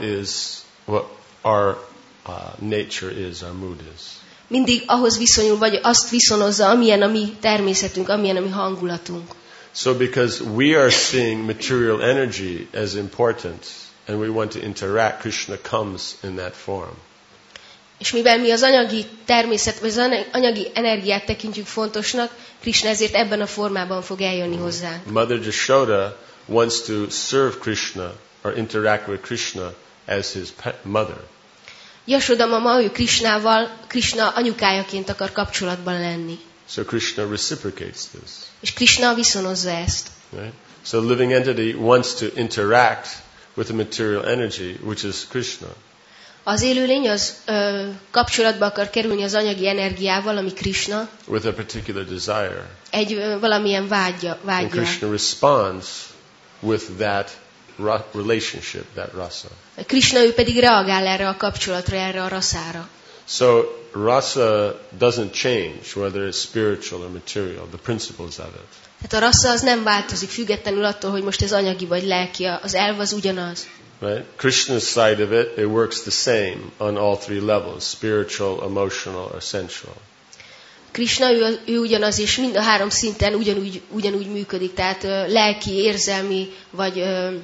our nature is, our mood is. Mindig ahhoz viszonyul, vagy azt viszonozza, amilyen a mi természetünk, amilyen a mi hangulatunk. So because we are seeing material energy as important, and we want to interact, Krishna comes in that form. És mivel mi az anyagi természet, vagy az anyagi energiát tekintjük fontosnak, Krishna ezért ebben a formában fog eljönni hozzánk. Mother Jashoda wants to serve Krishna or interact with Krishna as his mother. Yashoda mama, ő Krishna anyukájaként akar kapcsolatban lenni. So Krishna reciprocates this. És Krishna viszonozza ezt. Right? So the living entity wants to interact with the material energy, which is Krishna. Az élőlény az kapcsolatba akar kerülni az anyagi energiával, ami Krishna. With a particular desire. Valamilyen vágya. And Krishna responds with that relationship, that rasa. Krishna ő pedig reagál erre a kapcsolatra, erre a raszára. So rasa doesn't change whether it's spiritual or material, the principles of it. Tehát a rasa az nem változik, függetlenül attól, hogy most ez anyagi vagy lelki, az elv az ugyanaz. Right? Krishna's side of it works the same on all three levels, spiritual, emotional, or sensual. Krishna, ő ugyanaz, és mind a három szinten ugyanúgy működik, tehát lelki, érzelmi, vagy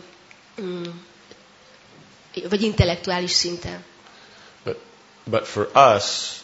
intellektuális szinten. But for us,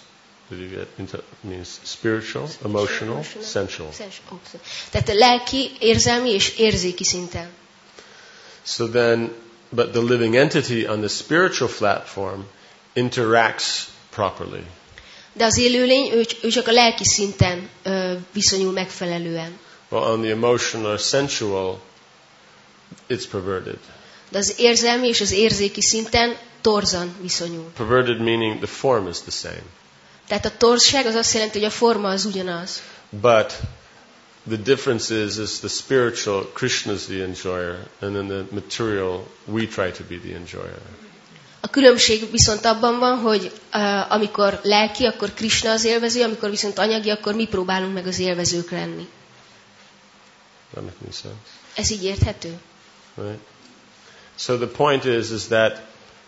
means spiritual, emotional, sensual. Tehát lelki, érzelmi és érzéki szinten. So then, but the living entity on the spiritual platform interacts properly. De az élőlény, ő csak a lelki szinten viszonyul megfelelően. Well, on the emotional or sensual, it's perverted. De az érzelmi és az érzéki szinten torzan viszonyul. Perverted meaning the form is the same. Tehát a torzság az azt jelenti, hogy a forma az ugyanaz. But the difference is the spiritual, Krishna is the enjoyer, and then the material, we try to be the enjoyer. A különbség viszont abban van, hogy amikor lelki, akkor Krishna az élvező, amikor viszont anyagi, akkor mi próbálunk meg az élvezők lenni. That makes any sense? Ez így érthető? Right? So the point is that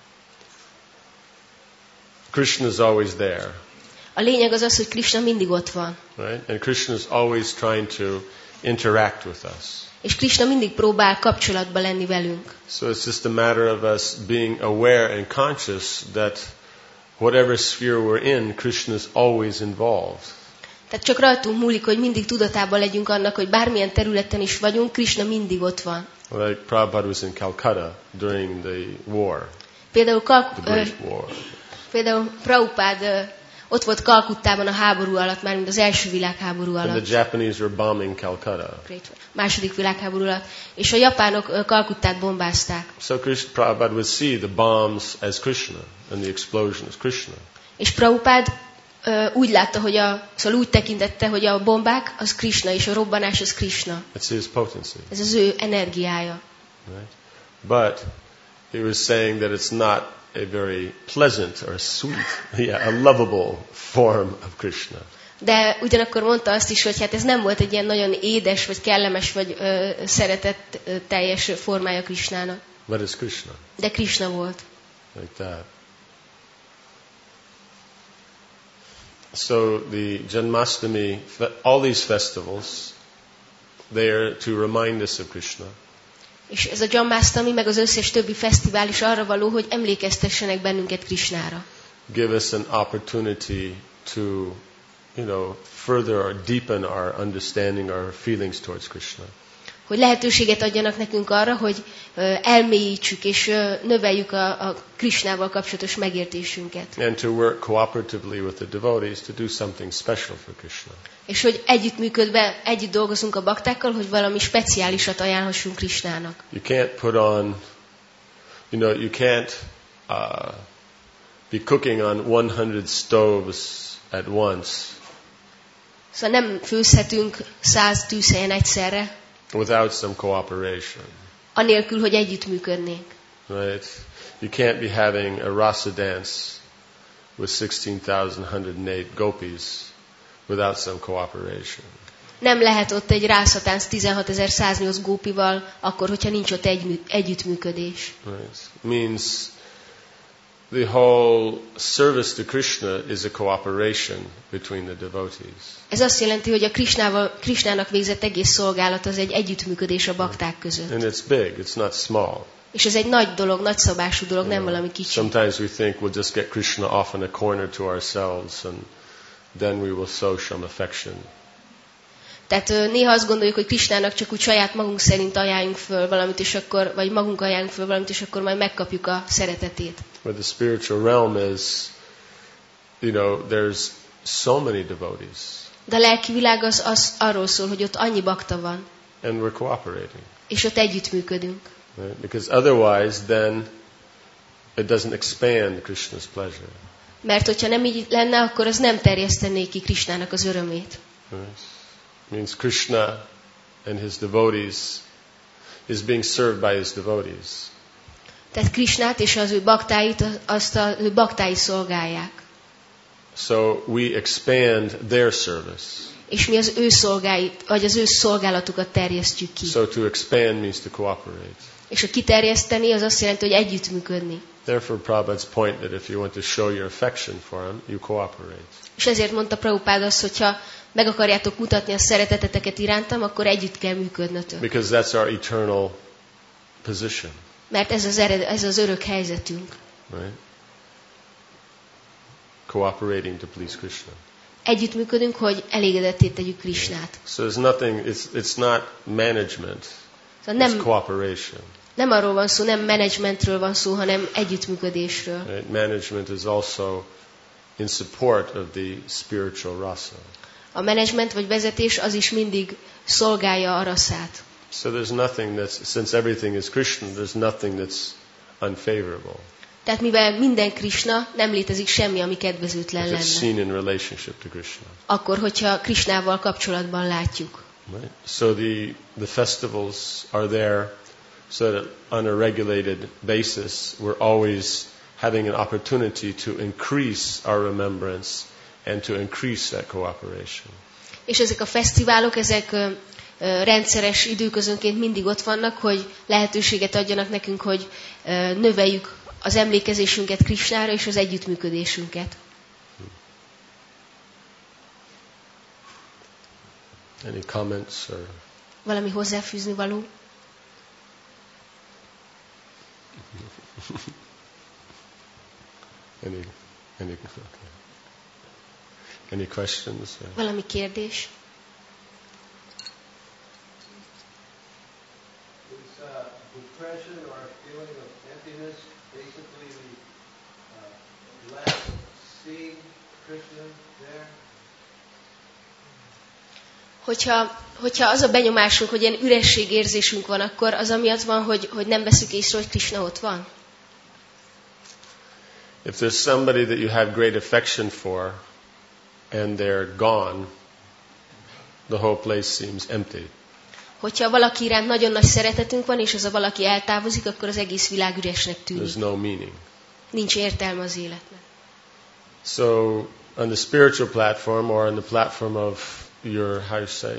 Krishna is always there. A lényeg az az, hogy Krishna mindig ott van. Right? And Krishna is always trying to interact with us. És Krishna mindig próbál kapcsolatba lenni velünk. So it's just a matter of us being aware and conscious that whatever sphere we're in, Krishna is always involved. Tehát csak rajtunk múlik, hogy mindig tudatában legyünk annak, hogy bármilyen területen is vagyunk, Krishna mindig ott van. Like Prabhupada was in Calcutta during the war, Például the Great War. Például Prabhupád ott volt Kalkuttában a háború alatt, már mint az első világháború alatt. And the Japanese were bombing Calcutta. Második világháború alatt. És a japánok Kalkuttát bombázták. So Prabhupada would see the bombs as Krishna and the explosion as Krishna. És Prabhupád úgy látta, hogy szóval úgy tekintette, hogy a bombák az Krishna, és a robbanás az Krishna. It's his potency. Ez az ő energiája. Right? But he was saying that it's not a very pleasant or sweet, a lovable form of Krishna. De ugyanakkor mondta azt is, hogy hát ez nem volt egy ilyen nagyon édes, vagy kellemes, vagy szeretett teljes formája Krisnának. But it's Krishna. De Krishna volt. Like that. So the Janmashtami, all these festivals, they are to remind us of Krishna. És ez a Janmashtami, meg az összes többi fesztivál is arra való, hogy emlékeztessenek bennünket Krishnára. Give us an opportunity to, further or deepen our understanding, our feelings towards Krishna. Hogy lehetőséget adjanak nekünk arra, hogy elmélyítsük és növeljük a Krishnával kapcsolatos megértésünket. And to work cooperatively with the devotees to do something special for Krishna. És hogy együttműködve, együtt dolgozunk a baktákkal, hogy valami speciálisat ajánlhassunk Krishnának. You can't put on, you can't be cooking on 100 stoves at once. Szóval nem főzhetünk 100 tűzhelyen egyszerre. Without some cooperation. Anélkül, hogy együttműködnénk. Right? You can't be having a rasa dance with 16,108 gopis without some cooperation. Nem lehet ott egy rászatánc 16,108 gópival, akkor, hogyha nincs ott együttműködés. Right? Means the whole service to Krishna is a cooperation between the devotees. Ez azt jelenti, hogy a Krishnának végzett egész szolgálat az egy együttműködés a bakták között. And it's big, it's not small. És ez egy nagy dolog, nagyszabású dolog, nem valami kicsi. Sometimes we think we'll just get Krishna off in a corner to ourselves and then we will show some affection. Tehát néha azt gondoljuk, hogy Krishnának csak úgy saját magunk szerint ajánljunk föl valamit, és akkor, vagy magunk ajánljunk föl valamit, és akkor majd megkapjuk a szeretetét. But the spiritual realm is, there's so many devotees. De a lelki világ az arról szól, hogy ott annyi bakta van. And we're cooperating. És ott együttműködünk. Right? Because otherwise then it doesn't expand Krishna's pleasure. Mert hogyha nem így lenne, akkor az nem terjesztené ki Krishnának az örömét. Right? Means Krishna and his devotees is being served by his devotees. Tehát Krishnát és az ő baktáit, azt az ő baktái szolgálják. So we expand their service. És mi az ő szolgáit, vagy az ő szolgálatukat terjesztjük ki. So to expand means to cooperate. És a kiterjeszteni az azt jelenti, hogy együttműködni. Therefore Prabhupada's point that if you want to show your affection for him, you cooperate. És ezért mondta Prabhupád azt, hogyha meg akarjátok mutatni a szereteteteket irántam, akkor együtt kell működnötök. Because that's our eternal position. Mert ez az örök helyzetünk. Right? Cooperating to please Krishna. Együttműködünk, hogy elégedetté tegyük Krishnát. So there's nothing, it's not management, Szóval it's cooperation. Nem arról van szó, nem menedzsmentről van szó, hanem együttműködésről. Right? Management is also in support of the spiritual rasa. A menedzsment vagy vezetés az is mindig szolgálja a rasszát. So there's nothing that's, since everything is Krishna, there's nothing that's unfavorable. Tehát mivel minden Krishna, nem létezik semmi, ami kedvezőtlen If it's lenne. seen in relationship to Krishna. Akkor, hogyha Krishnával kapcsolatban látjuk. Right? So the festivals are there so that on a regulated basis we're always having an opportunity to increase our remembrance and to increase that cooperation. És ezek a fesztiválok, ezek rendszeres időközönként mindig ott vannak, hogy lehetőséget adjanak nekünk, hogy növeljük az emlékezésünket Krishnára és az együttműködésünket. Any comments or Valami hozzáfűzni való? Any questions? Valami kérdés? Is depression or a feeling of emptiness basically the lack of seeing Krishna there? Hogyha az a benyomásunk, hogy ilyen ürességérzésünk van, akkor az amiatt van, hogy nem veszük észre, hogy Krishna ott van? If there's somebody that you have great affection for and they're gone, the whole place seems empty. Hogyha valaki iránt nagyon nagy szeretetünk van, és az a valaki eltávozik, akkor az egész világ üresnek tűnik. There's no meaning. Nincs értelme az életnek. So On the spiritual platform or on the platform of your, how you say,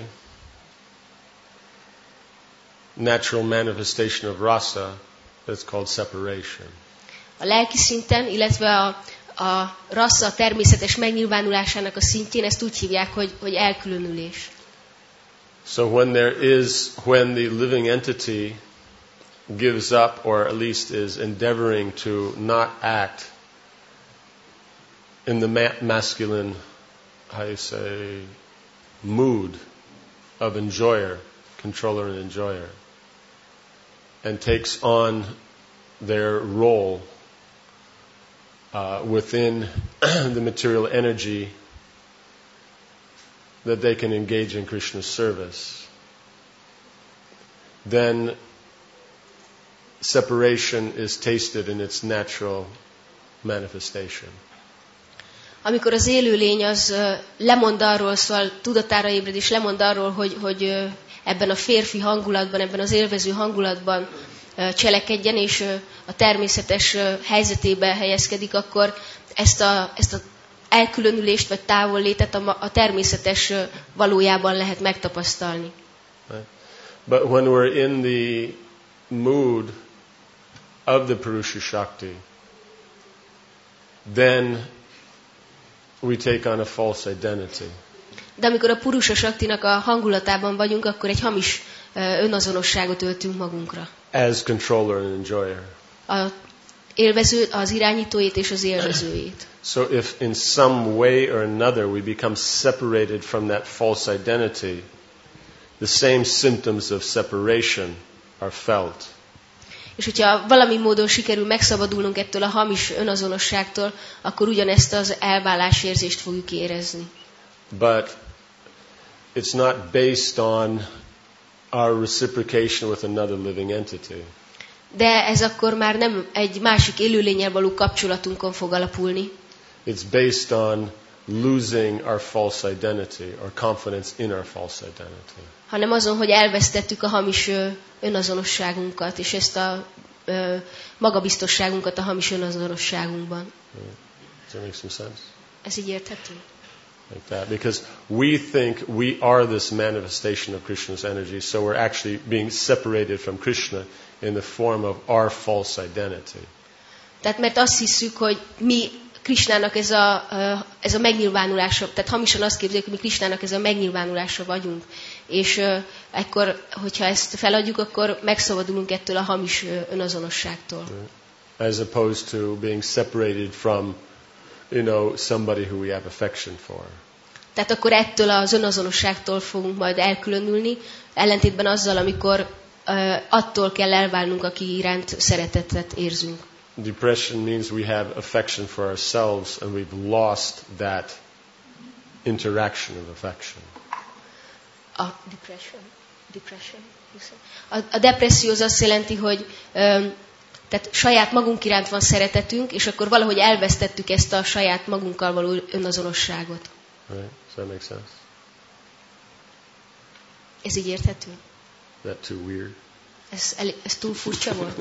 natural manifestation of rasa, that's called separation. A lelki szinten, illetve a rassza természetes megnyilvánulásának a szintjén ezt úgy hívják, hogy elkülönülés. So when the living entity gives up, or at least is endeavoring to not act in the masculine, how you say, mood of enjoyer, controller and enjoyer, and takes on their role within the material energy that they can engage in Krishna's service, then separation is tasted in its natural manifestation. Amikor az élőlény az lemond arról, szóval tudatára ébred, és lemond arról, hogy ebben a férfi hangulatban, ebben az élvező hangulatban cselekedjen, és a természetes helyzetébe helyezkedik, akkor ezt a elkülönülést vagy távollétet a természetes valójában lehet megtapasztalni. Right. But when we're in the mood of the Purusha Shakti, then we take on a false identity. De amikor a Purusha Shaktinak a hangulatában vagyunk, akkor egy hamis önazonosságot öltünk magunkra. As controller and enjoyer. Az irányítójét és az élvezőjét. So if in some way or another we become separated from that false identity, the same symptoms of separation are felt. És hogyha valami módon sikerül megszabadulnunk ettől a hamis önazonosságtól, akkor ugyanezt az elválásérzést fogjuk érezni. But it's not based on our reciprocation with another living entity. De ez akkor már nem egy másik élőlénnyel való kapcsolatunkon fog alapulni. It's based on losing our false identity or confidence in our false identity. Hanem azon, hogy elvesztettük a hamis önazonosságunkat, és ezt a magabiztosságunkat a hamis önazonosságunkban. Does that make some sense? Ez így érthető? Like that, because we think we are this manifestation of Krishna's energy, so we're actually being separated from Krishna in the form of our false identity. Tehát mert azt hiszük, hogy mi Krishnának ez a megnyilvánulása, tehát hamisan azt képzeljük, hogy mi Krishnának ez a megnyilvánulása vagyunk. És ekkor, hogyha ezt feladjuk, akkor megszabadulunk ettől a hamis önazonosságtól. As opposed to being separated from, somebody who we have affection for. Tehát akkor ettől az önazonosságtól fogunk majd elkülönülni, ellentétben azzal, amikor attól kell elválnunk, aki iránt szeretetet érzünk. Depression means we have affection for ourselves and we've lost that interaction of affection. A depression. A depresszió az azt jelenti, hogy tehát saját magunk iránt van szeretetünk, és akkor valahogy elvesztettük ezt a saját magunkkal való önazonosságot. Right? Does that make sense? Ez így érthető? Is that too weird? Ez túl furcsa volt?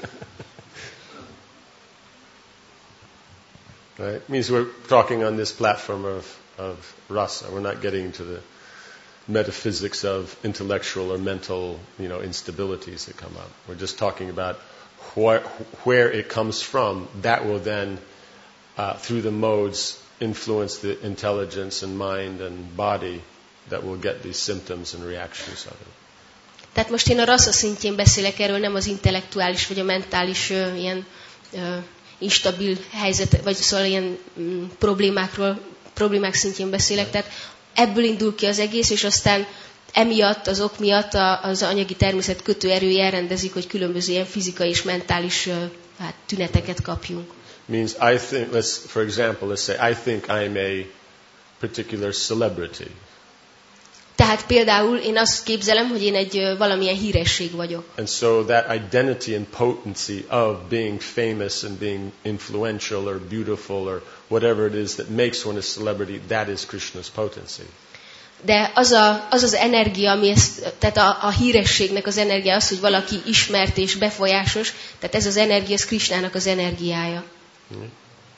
Right? It means we're talking on this platform of rasa. We're not getting into the metaphysics of intellectual or mental, instabilities that come up. We're just talking about where it comes from. That will then, through the modes, influence the intelligence and mind and body that will get these symptoms and reactions of it. Tehát most én a rasa szintjén beszélek erről, nem az intellektuális vagy a mentális ilyen instabil helyzet, vagy szóval ilyen problémák szintjén beszélek. Tehát ebből indul ki az egész, és aztán emiatt, az ok miatt az anyagi természet kötőerői elrendezik, hogy különböző ilyen fizikai és mentális tüneteket kapjunk. Means for example, let's say I think I'm a particular celebrity. Tehát például én azt képzelem, hogy én egy valamilyen híresség vagyok. And so that identity and potency of being famous and being influential or beautiful or whatever it is that makes one a celebrity, that is Krishna's potency. De az energia, ami tehát a hírességnek az energia az, hogy valaki ismert és befolyásos, tehát ez az energia, ez Krishnának az energiája.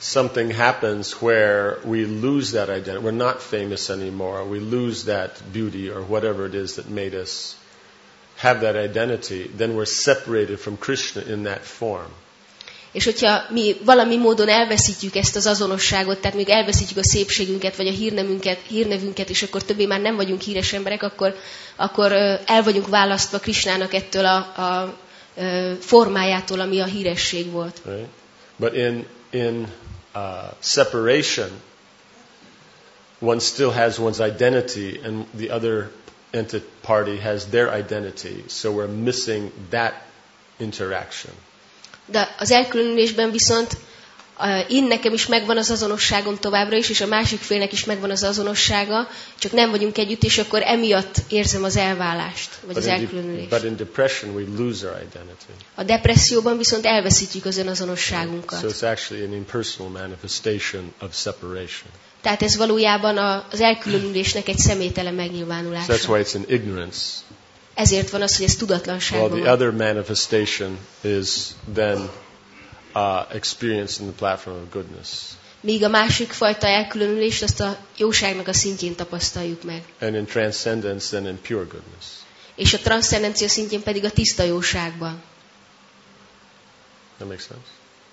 something happens where we lose that identity. We're not famous anymore. We lose that beauty or whatever it is that made us have that identity. Then we're separated from Krishna in that form. És hogyha mi valami módon elveszítjük ezt az azonosságot, tehát még elveszítjük a szépségünket, vagy a hírnevünket, és akkor többé már nem vagyunk híres emberek, akkor el vagyunk választva Krishnának ettől a formájától, ami a híresség volt. Right? But in separation, one still has one's identity, and the other party has their identity. So we're missing that interaction. De az elkülönülésben viszont én nekem is megvan az azonosságom továbbra is, és a másik félnek is megvan az azonossága, csak nem vagyunk együtt, és akkor emiatt érzem az elválást, vagy az elkülönülést. But in depression we lose our identity. A depresszióban viszont elveszítjük az önazonosságunkat. So it's actually an impersonal manifestation of separation. Tehát ez valójában az elkülönülésnek egy személytelen megnyilvánulása. So that's why it's in ignorance. Ezért van az, hogy ez tudatlanságban Well, the other manifestation is then experienced in the platform of goodness. Míg a másik fajta elkülönülést azt a jóságnak a szintjén tapasztaljuk meg. And in transcendence, then in pure goodness. És a transzcendencia szintjén pedig a tiszta jóságban. That makes sense?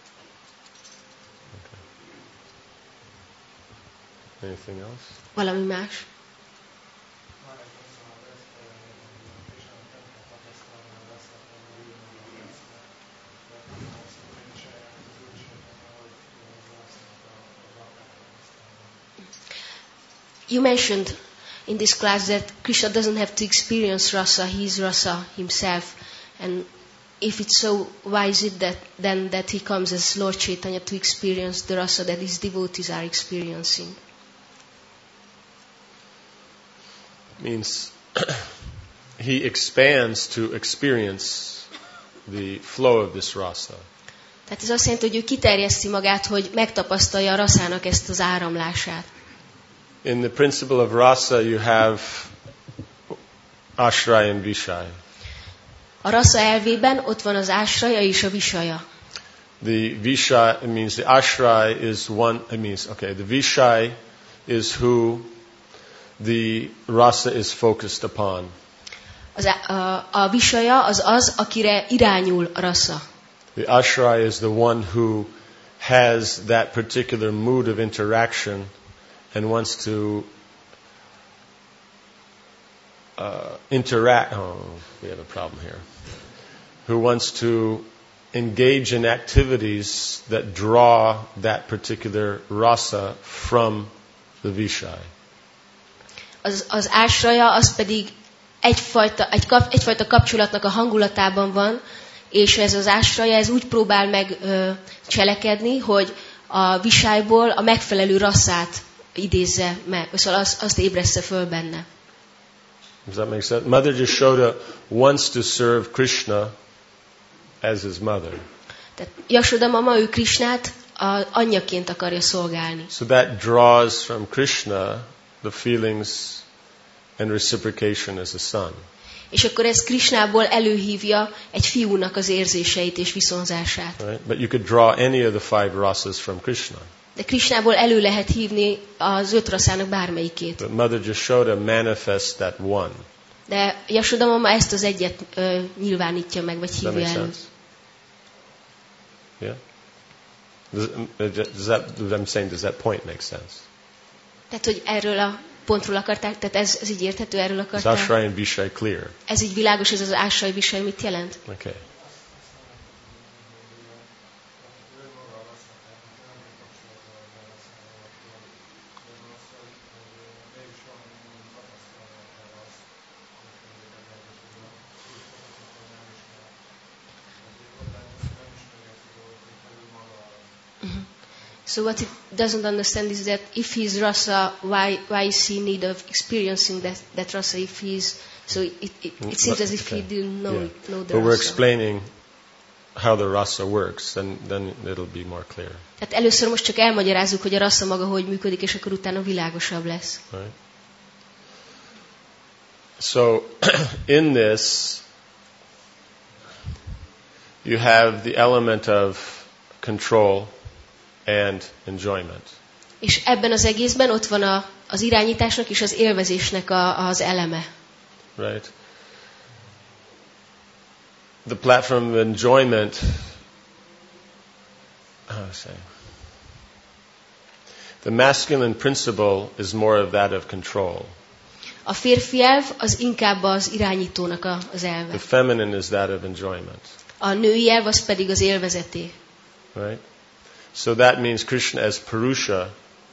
Okay. Anything else? Valami más? You mentioned in this class that Krishna doesn't have to experience rasa, he is rasa himself. And if it's so, why is it that he comes as Lord Chaitanya to experience the rasa that his devotees are experiencing? Means he expands to experience the flow of this rasa. Tehát ez azt jelenti, hogy ő kiterjeszti magát, hogy megtapasztalja a raszának ezt az áramlását. In the principle of rasa, you have ashraya and vishaya. A rasa elvében ott van az ásraja és a visaya. The vishaya means the ashraya is one. It means the vishaya is who the rasa is focused upon. A visaya az, akire irányul a rasa. The ashraya is the one who has that particular mood of interaction and wants to interact. Oh, we have a problem here. Who wants to engage in activities that draw that particular rasa from the vishaya. Az ásraja az pedig egyfajta kapcsolatnak a hangulatában van, és ez az ásraja ez úgy próbál meg cselekedni, hogy a visályból a megfelelő rasszát idézze meg, szóval azt ébressze föl benne. Does that make sense? Mother Yashoda wants to serve Krishna as his mother. Tehát Yashoda mama, ő Krishnát anyjaként akarja szolgálni. So that draws from Krishna the feelings and reciprocation as a son. És akkor ez Krishnából előhívja egy fiúnak az érzéseit és viszonzását. Right? But you could draw any of the 5 rasas from Krishna. De Krishnából elő lehet hívni az 5 raszának bármelyikét. But Mother Yashoda manifests that one. De Yashoda mama ezt az egyet nyilvánítja meg, vagy hívja elő. Yeah? Does that point make sense? Tehát, hogy erről a pontról akarták, tehát ez így érthető, erről akarták. Is Ashraya and Vishaya clear? Ez így világos, ez az Ashraya Vishaya mit jelent? Okay. So what it doesn't understand is that if he's rasa, why is he in need of experiencing that rasa? If he's so it seems as if he didn't know the But rasa. we're explaining how the rasa works, then it'll be more clear. Tehát először most csak elmagyarázzuk, hogy a rasa maga hogy működik, és akkor utána világosabb lesz. Right. So in this, you have the element of control and enjoyment. És ebben az egészben ott van az irányításnak és az élvezésnek az eleme. Right? The platform of enjoyment, the masculine principle is more of that of control. A férfi elv az inkább az irányítónak az elve. The feminine is that of enjoyment. A női elv az pedig az élvezeté. Right? So that means Krishna as Purusha,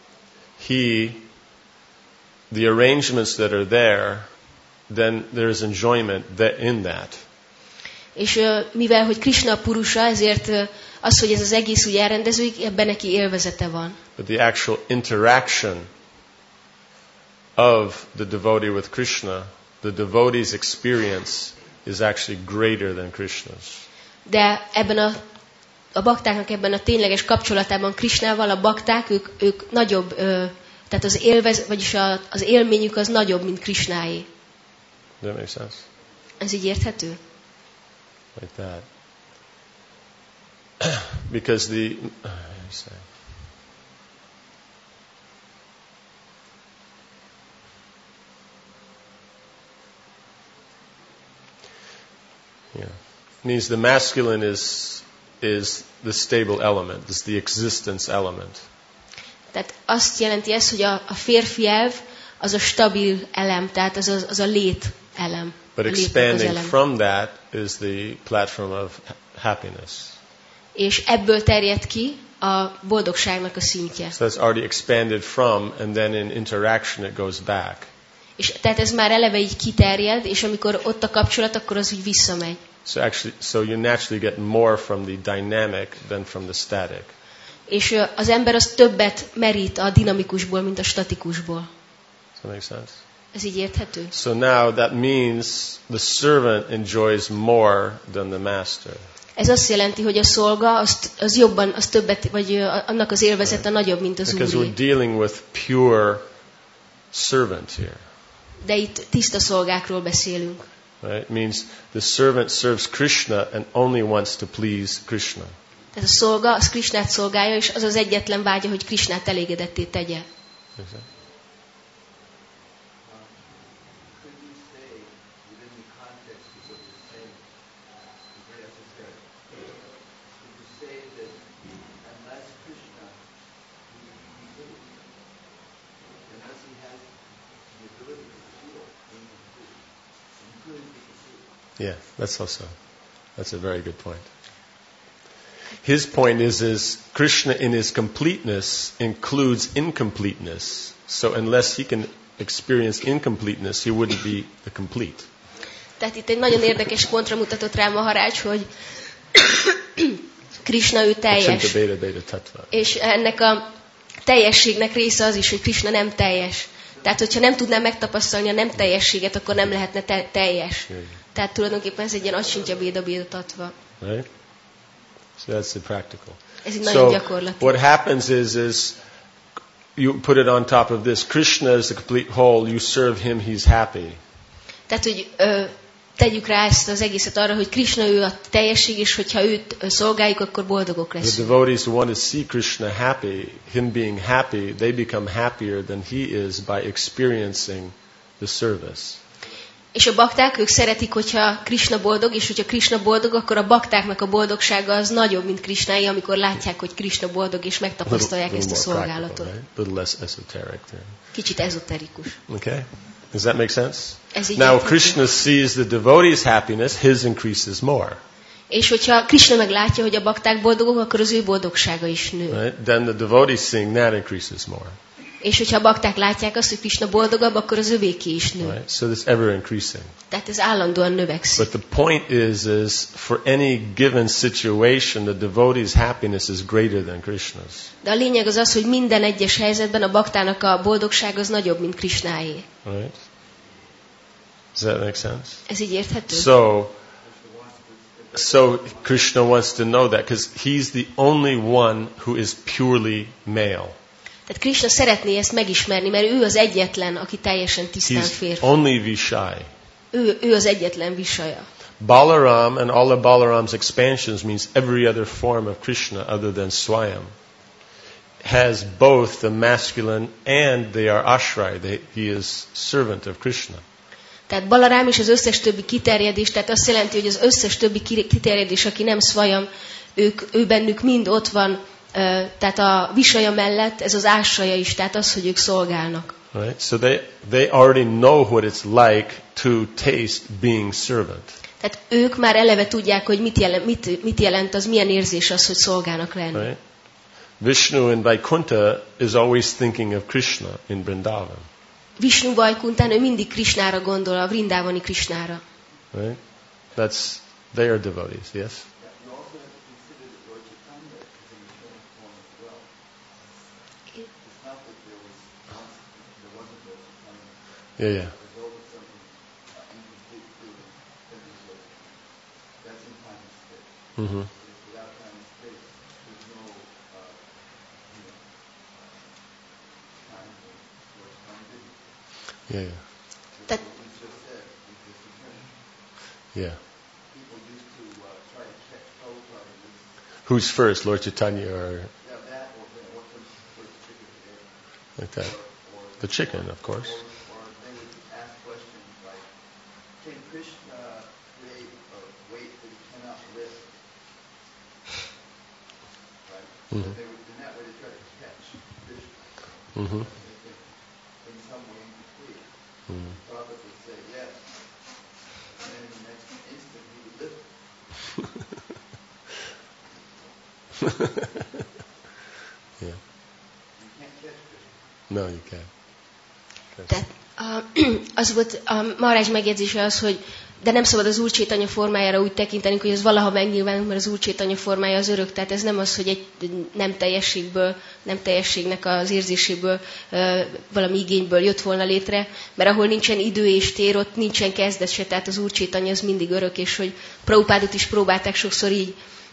the arrangements that are there, then there is enjoyment in that. És mivel, hogy Krishna a Purusha, ezért az, hogy ez az egész úgy elrendeződik, ebben neki élvezete van. But the actual interaction of the devotee with Krishna, the devotee's experience is actually greater than Krishna's. De ebben a baktáknak ebben a tényleges kapcsolatában Krishnával, a bakták, ők nagyobb, tehát az élményük az nagyobb, mint Krishnáé. Does that make sense? Ez így érthető? Like that. Because means the masculine is the stable element, is the existence element. Tehát azt jelenti ez, hogy a férfi elv az a stabil elem, tehát az a lét elem. But expanding from that is the platform of happiness. És ebből terjed ki a boldogságnak a szintje. So that's already expanded from, and then in interaction it goes back. És tehát ez már eleve így kiterjed, és amikor ott a kapcsolat, akkor az úgy visszamegy. So you naturally get more from the dynamic than from the static. És az ember az többet merít a dinamikusból, mint a statikusból. Does that make sense? Ez így érthető? So now that means the servant enjoys more than the master. Ez azt jelenti, hogy a szolga az jobban, az többet, vagy annak az élvezete nagyobb, mint az Because úré. we're dealing with pure servants here. De itt tiszta szolgákról beszélünk. Right? It means the servant serves Krishna and only wants to please Krishna. Tehát a szolga, az Krishnát szolgálja, és az az egyetlen vágya, hogy Krishnát elégedetté tegye. Exactly. Yeah, that's a very good point. His point is Krishna in his completeness includes incompleteness. So unless he can experience incompleteness, he wouldn't be the complete. Tehát itt egy nagyon érdekes pontra mutatott rá Maharaj, hogy Krishna ő teljes. És ennek a teljességnek része az is, hogy Krishna nem teljes. Tehát, hogyha nem tudná megtapasztalni a nem teljességet, akkor nem lehetne teljes. Tehát tulajdonképpen ez egy ilyen acsintja béda tatva. Right? So that's the practical. Ez egy nagyon gyakorlati. What happens is you put it on top of this. Krishna is the complete whole. You serve him, he's happy. Tehát, hogy tegyük rá ezt az egészet arra, hogy Krishna ő a teljesség, és hogyha őt szolgáljuk, akkor boldogok leszünk. The devotees who want to see Krishna happy, him being happy, they become happier than he is by experiencing the service. És a bakták, ők szeretik, hogyha Krishna boldog, és hogyha Krishna boldog, akkor a baktáknak a boldogsága az nagyobb, mint Krishnáé, amikor látják, hogy Krishna boldog, és megtapasztalják ezt a szolgálatot. Kicsit ezoterikus. Okay? Does that make sense? Ez Now, Krishna sees the devotee's happiness, his increases more. És hogyha Krishna meglátja, hogy a bakták boldogok, akkor az ő boldogsága is nő. Right? Then the devotee seeing that increases more. És hogyha a bakták látják azt, hogy Krishna boldogabb, akkor az övéké is nő. Right? So it's ever increasing. Tehát ez állandóan növekszik. But the point is for any given situation, the devotee's happiness is greater than Krishna's. De a lényeg az az, hogy minden egyes helyzetben a baktának a boldogság az nagyobb, mint Krishnáé. Right? Does that make sense? Ez így érthető? So Krishna wants to know that because he's the only one who is purely male. Tehát Krishna szeretné ezt megismerni, mert ő az egyetlen, aki teljesen tisztán férfi. He's only Vishai. Ő az egyetlen Vishaja. Balaram and all of Balaram's expansions means every other form of Krishna other than Swayam. has both the masculine and they are ashray. He is servant of Krishna. Tehát Balarám és az összes többi kiterjedés, tehát azt jelenti, hogy az összes többi kiterjedés, aki nem Svayam, ő bennük mind ott van, tehát a Visaya mellett ez az ásraja is, tehát az, hogy ők szolgálnak. Right? So they already know what it's like to taste being servant. Tehát ők már eleve tudják, hogy mit jelent az, milyen érzés az, hogy szolgának lenni. Right? Vishnu in Vaikuntha is always thinking of Krishna in Vrindavan. Vishnu Vaikuntán ő mindig Krishnára gondol, a vrindávani Krishnára. Right? They are devotees, yes? You also have to consider that Lord Chaitanya is in the human form as well. It's not that there wasn't Lord Chaitanya. Yeah. As though it's something incomplete feeling, then there's Lord Chaitanya. That's in time and space. Mm-hmm. Without time and space, there's no time for Lord Chaitanya. Yeah. That- What we just said, we just returned. Yeah. People used to try to catch Prabhupada in this. Who's first, Lord Chaitanya or Yeah, that or what comes first, chicken or egg. like that? Or The chicken, of course. Or they would ask questions like, can Krishna create a weight that he cannot lift? Right? Mhm. They would, in that way, they try to catch Krishna. Mm-hmm. Make it in some way incomplete. Mm. Prabhupada would say yes. And then in the next instant, he would lift it. Yeah. You can't catch Krishna. No, you can't. Tehát az volt a Maharaj megjegyzése az, hogy de nem szabad az Úr Chaitanya formájára úgy tekintenünk, hogy ez valaha megnyilvánul, mert az Úr Chaitanya formája az örök. Tehát ez nem az, hogy egy nem teljességnek az érzéséből, valami igényből jött volna létre, mert ahol nincsen idő és tér, ott nincsen kezdet se, tehát az Úr Chaitanya az mindig örök, és hogy Prabhupádot is próbálták sokszor így,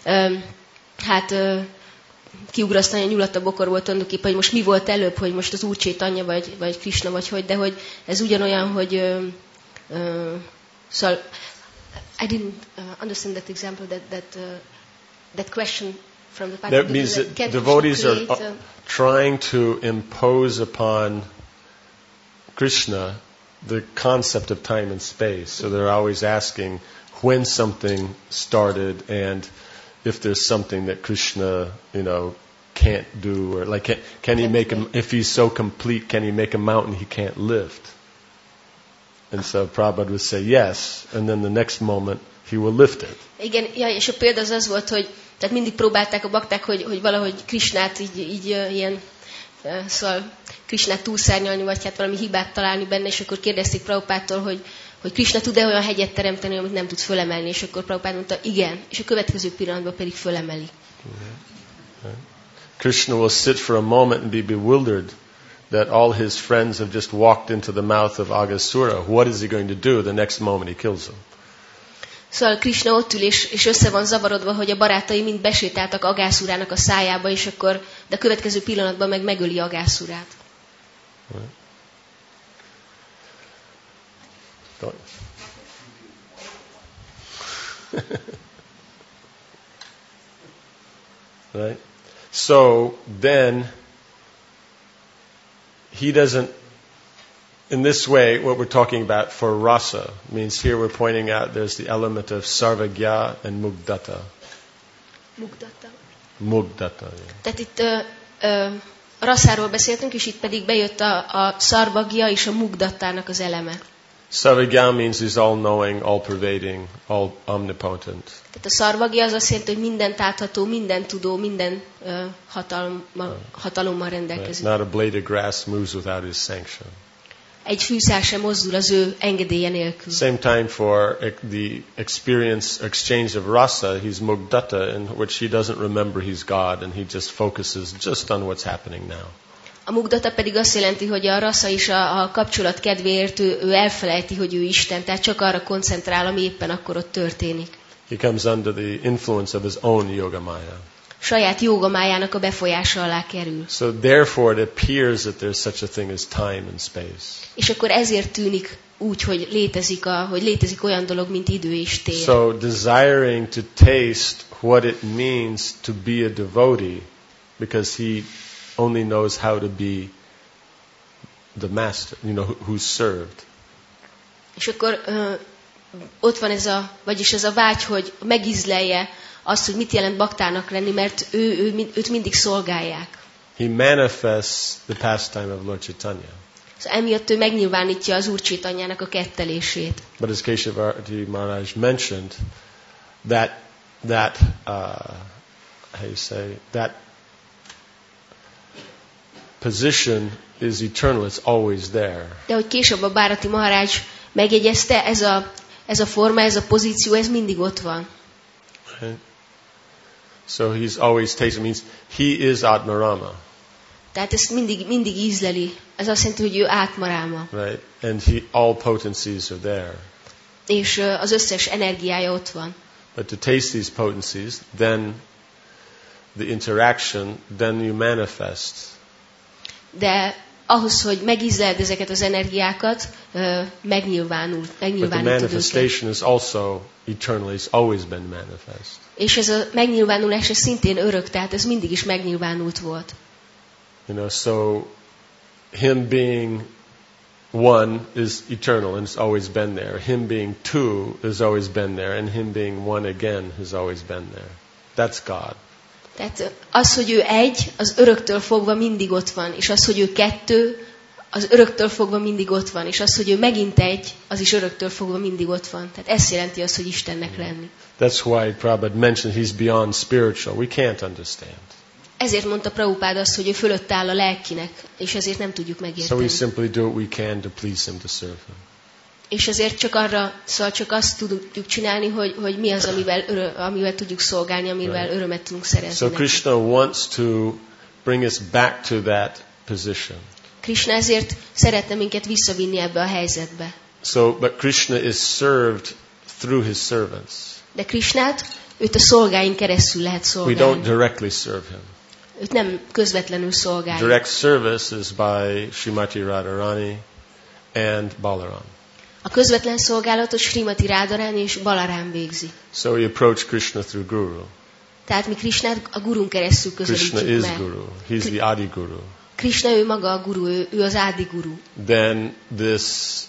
kiugrasztani a nyulat a bokorból tulajdonképpen, hogy most mi volt előbb, hogy most az Úr Chaitanya vagy Krishna vagy hogy, de hogy ez ugyanolyan, hogy szóval I didn't understand that example, that question from the That means that devotees are trying to impose upon Krishna the concept of time and space. So they're always asking when something started and if there's something that Krishna, can't do, or like can he make if he's so complete, can he make a mountain he can't lift? And so Prabhupada would say yes, and then the next moment he will lift it. Igen, és a példa az volt, hogy tehát mindig próbálták a bakták, hogy valahogy Krishnát így ilyen, szóval Krishnát túlszárnyalni, vagy hát valami hibát találni benne, és akkor kérdezték Prabhupádtól, hogy Krishna tud-e olyan hegyet teremteni, amit nem tud fölemelni, és akkor Prabhupád mondta, igen, és a következő pillanatban pedig fölemeli. Krishna will sit for a moment and be bewildered that all his friends have just walked into the mouth of Aghasura. What is he going to do? The next moment he kills them. Szóval Krishna ott ül, és össze van zavarodva, hogy a barátai mind besétáltak Agászurának a szájába, és akkor, de a következő pillanatban meg megöli Agászurát. Right? So then he doesn't, in this way, what we're talking about for rasa means here we're pointing out there's the element of sarvagya and mugdata. Mugdata. Yeah. Tehát itt raszáról beszéltünk, és itt pedig bejött a szarvagya és a mugdattának az eleme. Sarvagya means he's all-knowing, all-pervading, all-omnipotent. Tehát a szarvagya az azt jelenti, hogy mindent átható, mindent tudó, minden hatalommal rendelkezik. Right. Not a blade of grass moves without his sanction. Egy fűszál sem mozdul az ő engedélye nélkül. Same time for the exchange of rasa, he's mugdata, in which he doesn't remember he's God, and he just focuses just on what's happening now. A mugdata pedig azt jelenti, hogy a rasza is a kapcsolat kedvéért ő elfelejti, hogy ő Isten, tehát csak arra koncentrál, ami éppen akkor ott történik. He comes under the influence of his own yogamaya. Saját jogamájának a befolyása alá kerül. So therefore it appears that there's such a thing as time and space. És akkor ezért tűnik úgy, hogy létezik olyan dolog, mint idő és tér. So desiring to taste what it means to be a devotee, because he only knows how to be the master, who's served. És akkor ott van vagyis ez a vágy, hogy megízlelje azt, hogy mit jelent baktának lenni, mert őt mindig szolgálják. He manifests the pastime of Lord Chaitanya. Szóval emiatt ő megnyilvánítja az Úr Chaitanyának a kettelését. But as Keshavarti Maharaj mentioned, that that position is eternal. It's always there. De hogy később a Bharati Maharaj megjegyezte, ez a forma, ez a pozíció, ez mindig ott van. Right? So he's always tasting, means he is Atmarama. Tehát ezt mindig ízleli. Ez azt jelenti, hogy ő Átmaráma. Right? And all potencies are there. És az összes energiája ott van. But to taste these potencies, then the interaction, then you manifest. De ahhoz, hogy megízleld ezeket az energiákat, megnyilvánítod But the őket. manifestation is also eternal. It's always been manifest. És ez a megnyilvánulás ez szintén örök, tehát ez mindig is megnyilvánult volt. So him being one is eternal and it's always been there. Him being two has always been there, and him being one again has always been there. That's God. Tehát az, hogy ő egy, az öröktől fogva mindig ott van, és az, hogy ő kettő, az öröktől fogva mindig ott van, és az, hogy ő megint egy, az is öröktől fogva mindig ott van. Tehát ez jelenti azt, hogy Istennek lenni. That's why Prabhupada mentioned he's beyond spiritual. We can't understand. Ezért mondta Prabhupád azt, hogy ő fölött áll a lelkinek, és ezért nem tudjuk So megérteni. we simply do what we can to please him, to serve him. És ezért csak azt tudjuk csinálni, hogy mi az, amivel tudjuk szolgálni, amivel örömet tudunk szerezni. So Krishna wants to bring us back to that position. Krishna ezért szeretne minket visszavinni ebbe a helyzetbe. But Krishna is served through his servants. De Krishnát, őt a szolgáin keresztül lehet We szolgálni. don't directly serve him. Őt nem közvetlenül szolgálja. Direct service is by Srimati Radharani and Balaram. A közvetlen szolgálatot Srimati Radharani és Balaram végzi. So we approach Krishna through Guru. Tehát mi Krishnát a gurun keresztül Krishna közelítjük is meg. Guru. He's the Adi Guru. Krishna ő maga a guru, ő az Ádi guru. Then this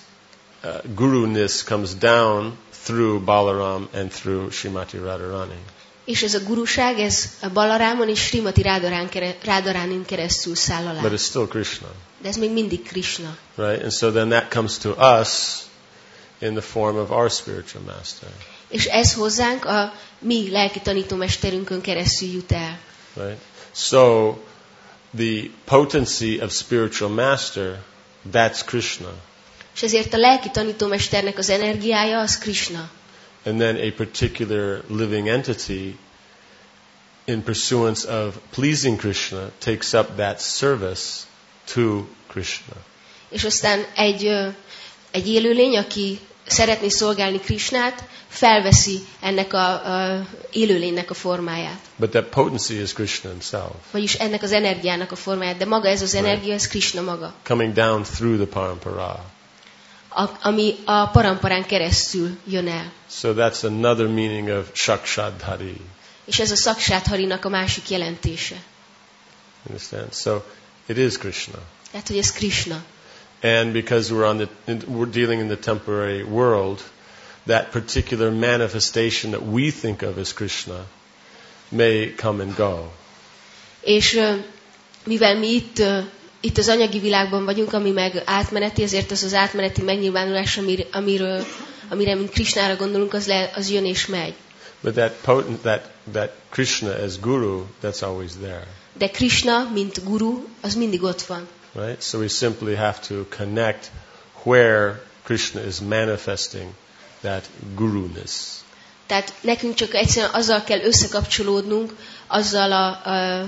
guru-ness comes down through Balaram and through Srimati Radharani. És ez a guruság, ez a Balarámon és Srimati Radharanin keresztül száll alá. But it's still Krishna. De ez még mindig Krishna. Right? And so then that comes to us in the form of our spiritual master. És ez hozzánk a mi lelki tanítómesterünkön keresztül jut el. Right? So the potency of spiritual master, that's Krishna. És ezért a lelki tanítómesternek az energiája az Krishna. And then a particular living entity, in pursuance of pleasing Krishna, takes up that service to Krishna. És aztán egy élőlény, aki szeretné szolgálni Krishnát, felveszi ennek a élőlénynek a formáját. But that potency is Krishna himself. Vagyis ennek az energiának a formáját. De maga ez az energia, ez Krishna maga. Coming down through the parampara. Ami a paramparán keresztül jön el. So that's another meaning of Shakshadhari. És ez a Sakshadharinak a másik jelentése. Understand? So it is Krishna. Tehát, hogy ez Krishna. And because we're dealing in the temporary world, that particular manifestation that we think of as Krishna may come and go. És mivel mi itt az anyagi világban vagyunk, ami meg átmeneti, ezért az átmeneti megnyilvánulás, amire mint Krishnára gondolunk, az jön és megy. But that Krishna as Guru, that's always there. De Krishna, mint Guru, az mindig ott van. Right? So we simply have to connect where Krishna is manifesting that guru-ness. Tehát nekünk csak egyszerűen azzal kell összekapcsolódnunk, azzal a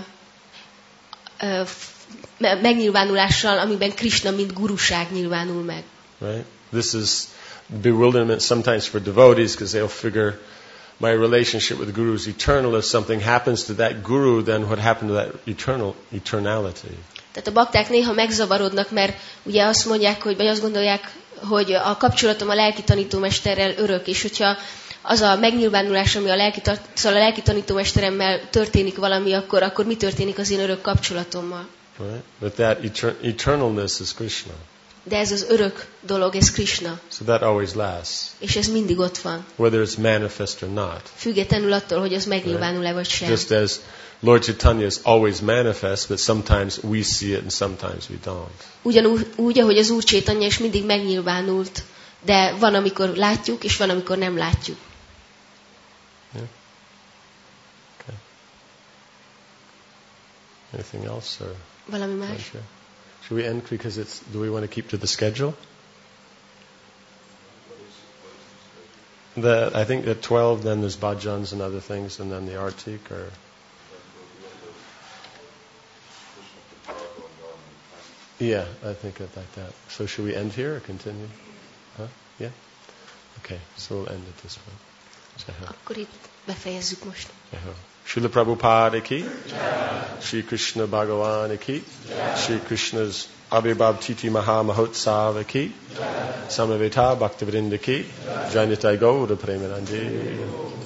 megnyilvánulással, amiben Krishna mint guruság nyilvánul meg. Right? This is bewilderment sometimes for devotees because they'll figure my relationship with the Guru is eternal. If something happens to that Guru, then what happened to that eternality? Tehát a bakták néha megzavarodnak, mert ugye azt mondják, vagy azt gondolják, hogy a kapcsolatom a lelki tanítómesterrel örök, és hogyha az a megnyilvánulás, ami a lelki tanítómesteremmel történik valami, akkor mi történik az én örök kapcsolatommal? Right? But that eternalness is Krishna. De ez az örök dolog, ez Krishna. So that always lasts. És ez mindig ott van. Whether it's manifest or not. Függetlenül attól, hogy az megnyilvánul-e vagy sem. Just as Lord Chaitanya is always manifest, but sometimes we see it and sometimes we don't. Ugyanúgy, ahogy az Úr Chaitanya is mindig megnyilvánult, de van, amikor látjuk, és van, amikor nem látjuk. Yeah. Okay. Anything else? Or valami más? Should we end because do we want to keep to the schedule? I think at 12 then there's bhajans and other things and then the artik or... Yeah, I think it like that. So should we end here or continue? Huh? Yeah? Okay, so we'll end at this point. Akkor itt befejezzük most. Srila Prabhupada ki, Shri Krishna Bhagavan ki, Shri Krishna's Abhirbhav Titi Maha Mahotsava ki, Samaveta Bhaktivinoda ki, Janitai Gaura Premanande.